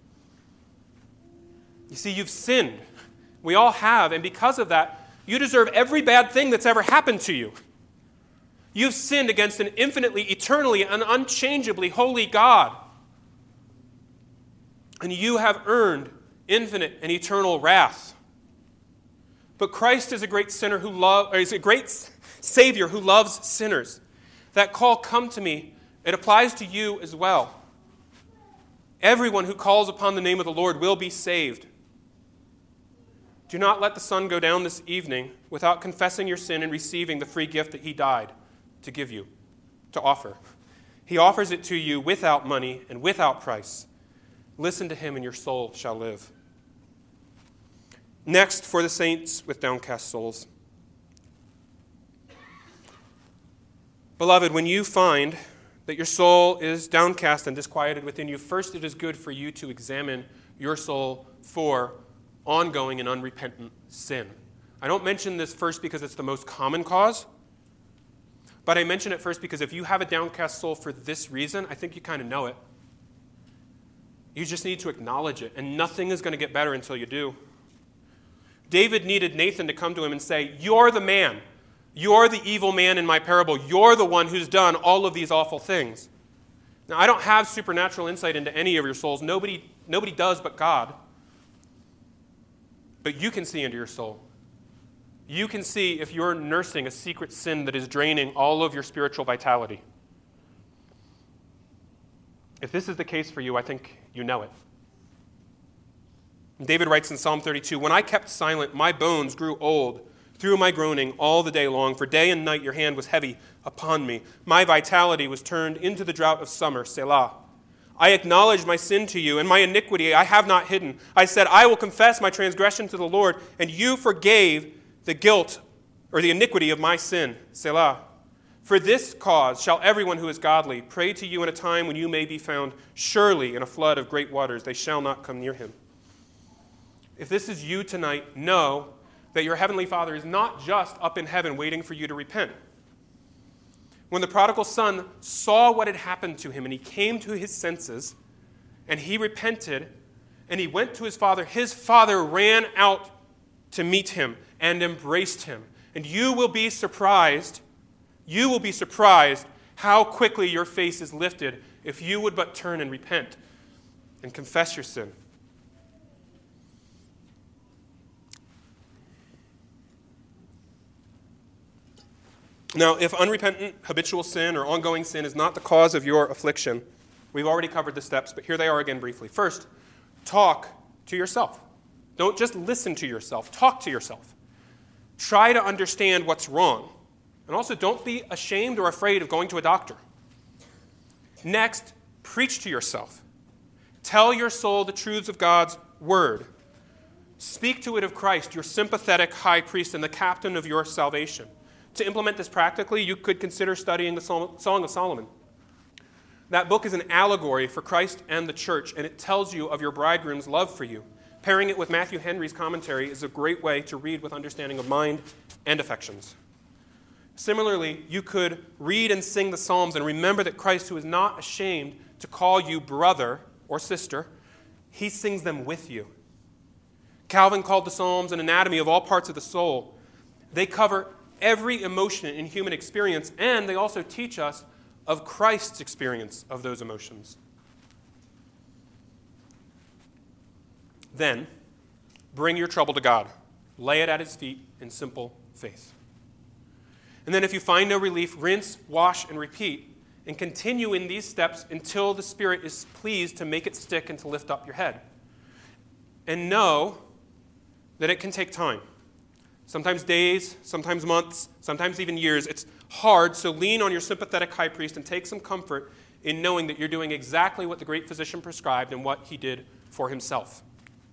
A: You see, you've sinned. We all have, and because of that, you deserve every bad thing that's ever happened to you. You've sinned against an infinitely, eternally, and unchangeably holy God. And you have earned infinite and eternal wrath. But Christ is a great sinner is a great Savior who loves sinners. That call, "Come to me," it applies to you as well. Everyone who calls upon the name of the Lord will be saved. Do not let the sun go down this evening without confessing your sin and receiving the free gift that he died to give you, to offer. He offers it to you without money and without price. Listen to him and your soul shall live. Next, for the saints with downcast souls. Beloved, when you find that your soul is downcast and disquieted within you, first it is good for you to examine your soul for ongoing and unrepentant sin. I don't mention this first because it's the most common cause, but I mention it first because if you have a downcast soul for this reason, I think you kind of know it. You just need to acknowledge it, and nothing is going to get better until you do. David needed Nathan to come to him and say, "You're the man. You're the evil man in my parable. You're the one who's done all of these awful things." Now, I don't have supernatural insight into any of your souls. Nobody does but God. But you can see into your soul. You can see if you're nursing a secret sin that is draining all of your spiritual vitality. If this is the case for you, I think you know it. David writes in Psalm 32, "When I kept silent, my bones grew old through my groaning all the day long, for day and night your hand was heavy upon me. My vitality was turned into the drought of summer, Selah. I acknowledged my sin to you, and my iniquity I have not hidden. I said, I will confess my transgression to the Lord, and you forgave the guilt or the iniquity of my sin, Selah. For this cause shall everyone who is godly pray to you in a time when you may be found. Surely in a flood of great waters they shall not come near him. If this is you tonight, know that your heavenly Father is not just up in heaven waiting for you to repent. When the prodigal son saw what had happened to him and he came to his senses and he repented and he went to his father ran out to meet him and embraced him. And you will be surprised how quickly your face is lifted if you would but turn and repent and confess your sin. Now, if unrepentant, habitual sin or ongoing sin is not the cause of your affliction, we've already covered the steps, but here they are again briefly. First, talk to yourself. Don't just listen to yourself. Talk to yourself. Try to understand what's wrong. And also, don't be ashamed or afraid of going to a doctor. Next, preach to yourself. Tell your soul the truths of God's word. Speak to it of Christ, your sympathetic high priest and the captain of your salvation. To implement this practically, you could consider studying the Song of Solomon. That book is an allegory for Christ and the church, and it tells you of your bridegroom's love for you. Pairing it with Matthew Henry's commentary is a great way to read with understanding of mind and affections. Similarly, you could read and sing the Psalms and remember that Christ, who is not ashamed to call you brother or sister, he sings them with you. Calvin called the Psalms an anatomy of all parts of the soul. They cover every emotion in human experience, and they also teach us of Christ's experience of those emotions. Then, bring your trouble to God. Lay it at his feet in simple faith. And then if you find no relief, rinse, wash, and repeat, and continue in these steps until the Spirit is pleased to make it stick and to lift up your head. And know that it can take time. Sometimes days, sometimes months, sometimes even years. It's hard, so lean on your sympathetic high priest and take some comfort in knowing that you're doing exactly what the great physician prescribed and what he did for himself.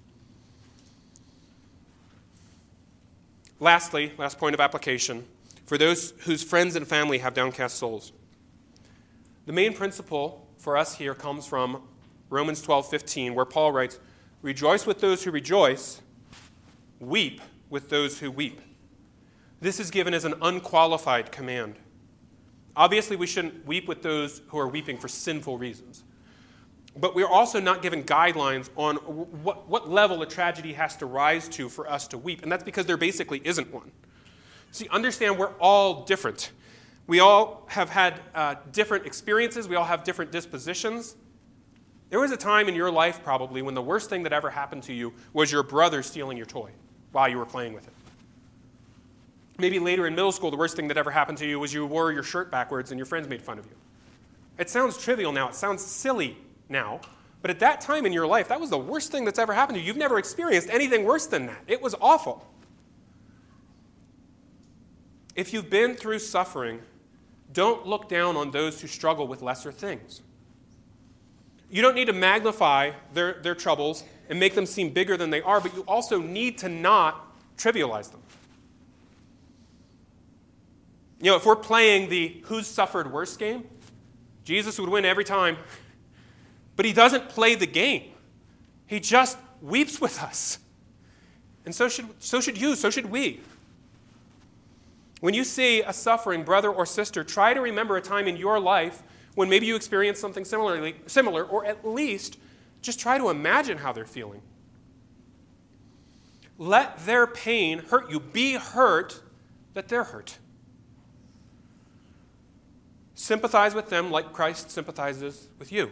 A: Lastly, last point of application, for those whose friends and family have downcast souls. The main principle for us here comes from Romans 12:15, where Paul writes, "Rejoice with those who rejoice, weep with those who weep." This is given as an unqualified command. Obviously, we shouldn't weep with those who are weeping for sinful reasons. But we are also not given guidelines on what level a tragedy has to rise to for us to weep, and that's because there basically isn't one. See, understand we're all different. We all have had different experiences. We all have different dispositions. There was a time in your life probably when the worst thing that ever happened to you was your brother stealing your toy while you were playing with it. Maybe later in middle school, the worst thing that ever happened to you was you wore your shirt backwards and your friends made fun of you. It sounds trivial now. It sounds silly now. But at that time in your life, that was the worst thing that's ever happened to you. You've never experienced anything worse than that. It was awful. If you've been through suffering, don't look down on those who struggle with lesser things. You don't need to magnify their troubles and make them seem bigger than they are, but you also need to not trivialize them. You know, if we're playing the who's suffered worse game, Jesus would win every time. But he doesn't play the game. He just weeps with us. And so should you, so should we. When you see a suffering brother or sister, try to remember a time in your life when maybe you experienced something similar, or at least just try to imagine how they're feeling. Let their pain hurt you. Be hurt that they're hurt. Sympathize with them like Christ sympathizes with you.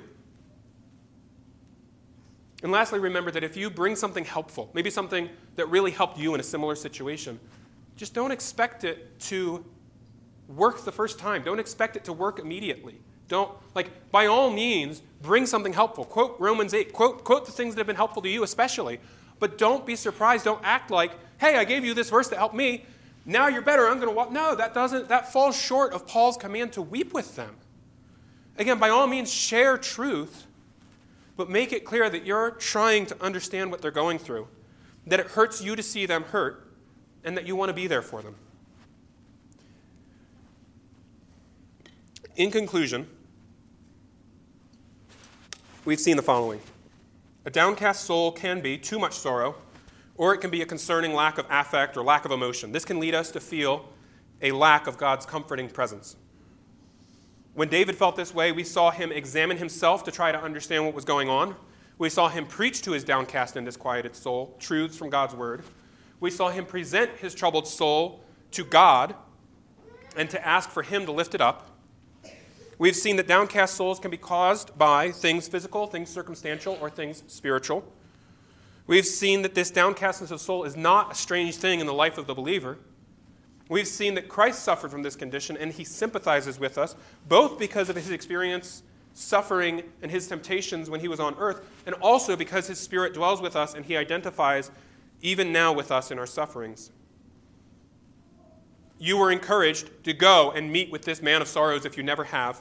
A: And lastly, remember that if you bring something helpful, maybe something that really helped you in a similar situation, just don't expect it to work the first time. Don't expect it to work immediately. By all means, bring something helpful. Quote Romans 8. Quote the things that have been helpful to you especially. But don't be surprised. Don't act like, hey, I gave you this verse that helped me. now you're better, I'm going to walk. No, that falls short of Paul's command to weep with them. Again, by all means, share truth, but make it clear that you're trying to understand what they're going through, that it hurts you to see them hurt, and that you want to be there for them. In conclusion, we've seen the following. A downcast soul can be too much sorrow, or it can be a concerning lack of affect or lack of emotion. This can lead us to feel a lack of God's comforting presence. When David felt this way, we saw him examine himself to try to understand what was going on. We saw him preach to his downcast and disquieted soul truths from God's word. We saw him present his troubled soul to God and to ask for him to lift it up. We've seen that downcast souls can be caused by things physical, things circumstantial, or things spiritual. We've seen that this downcastness of soul is not a strange thing in the life of the believer. We've seen that Christ suffered from this condition, and he sympathizes with us, both because of his experience suffering and his temptations when he was on earth, and also because his Spirit dwells with us and he identifies even now with us in our sufferings. You were encouraged to go and meet with this man of sorrows if you never have.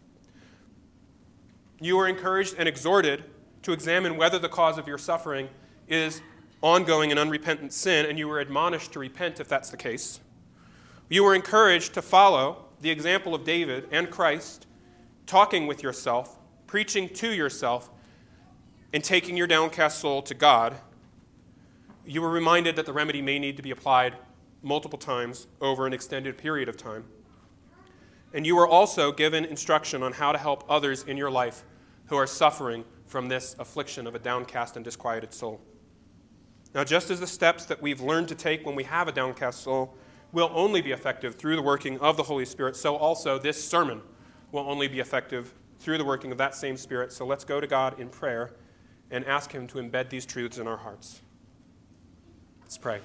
A: You were encouraged and exhorted to examine whether the cause of your suffering is ongoing and unrepentant sin, and you were admonished to repent if that's the case. You were encouraged to follow the example of David and Christ, talking with yourself, preaching to yourself, and taking your downcast soul to God. You were reminded that the remedy may need to be applied multiple times over an extended period of time. And you were also given instruction on how to help others in your life who are suffering from this affliction of a downcast and disquieted soul. Now, just as the steps that we've learned to take when we have a downcast soul will only be effective through the working of the Holy Spirit, so also this sermon will only be effective through the working of that same Spirit. So let's go to God in prayer and ask him to embed these truths in our hearts. Let's pray.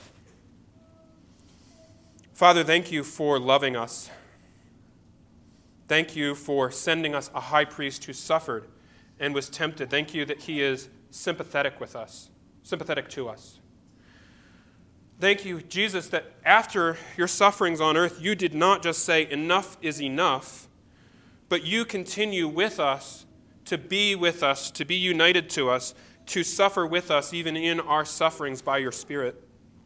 A: Father, thank you for loving us. Thank you for sending us a high priest who suffered and was tempted. Thank you that he is sympathetic to us. Thank you, Jesus, that after your sufferings on earth, you did not just say, enough is enough, but you continue with us, to be with us, to be united to us, to suffer with us even in our sufferings by your Spirit.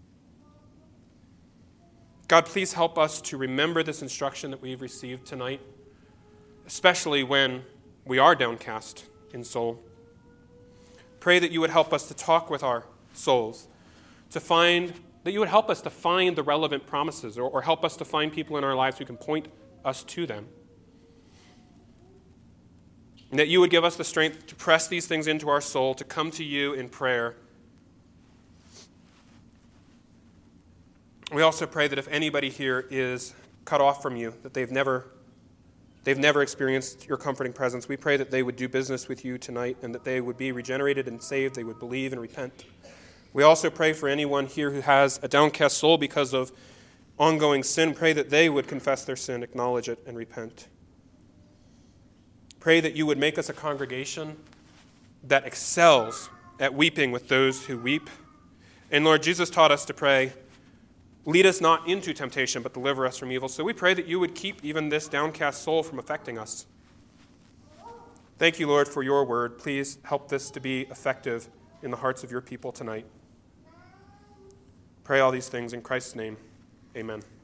A: God, please help us to remember this instruction that we've received tonight, especially when we are downcast in soul. Pray that you would help us to talk with our souls, that you would help us to find the relevant promises, or help us to find people in our lives who can point us to them. And that you would give us the strength to press these things into our soul, to come to you in prayer. We also pray that if anybody here is cut off from you, that they've never experienced your comforting presence, we pray that they would do business with you tonight and that they would be regenerated and saved, they would believe and repent. We also pray for anyone here who has a downcast soul because of ongoing sin. Pray that they would confess their sin, acknowledge it, and repent. Pray that you would make us a congregation that excels at weeping with those who weep. And Lord, Jesus taught us to pray, lead us not into temptation, but deliver us from evil. So we pray that you would keep even this downcast soul from affecting us. Thank you, Lord, for your word. Please help this to be effective in the hearts of your people tonight. Pray all these things in Christ's name. Amen.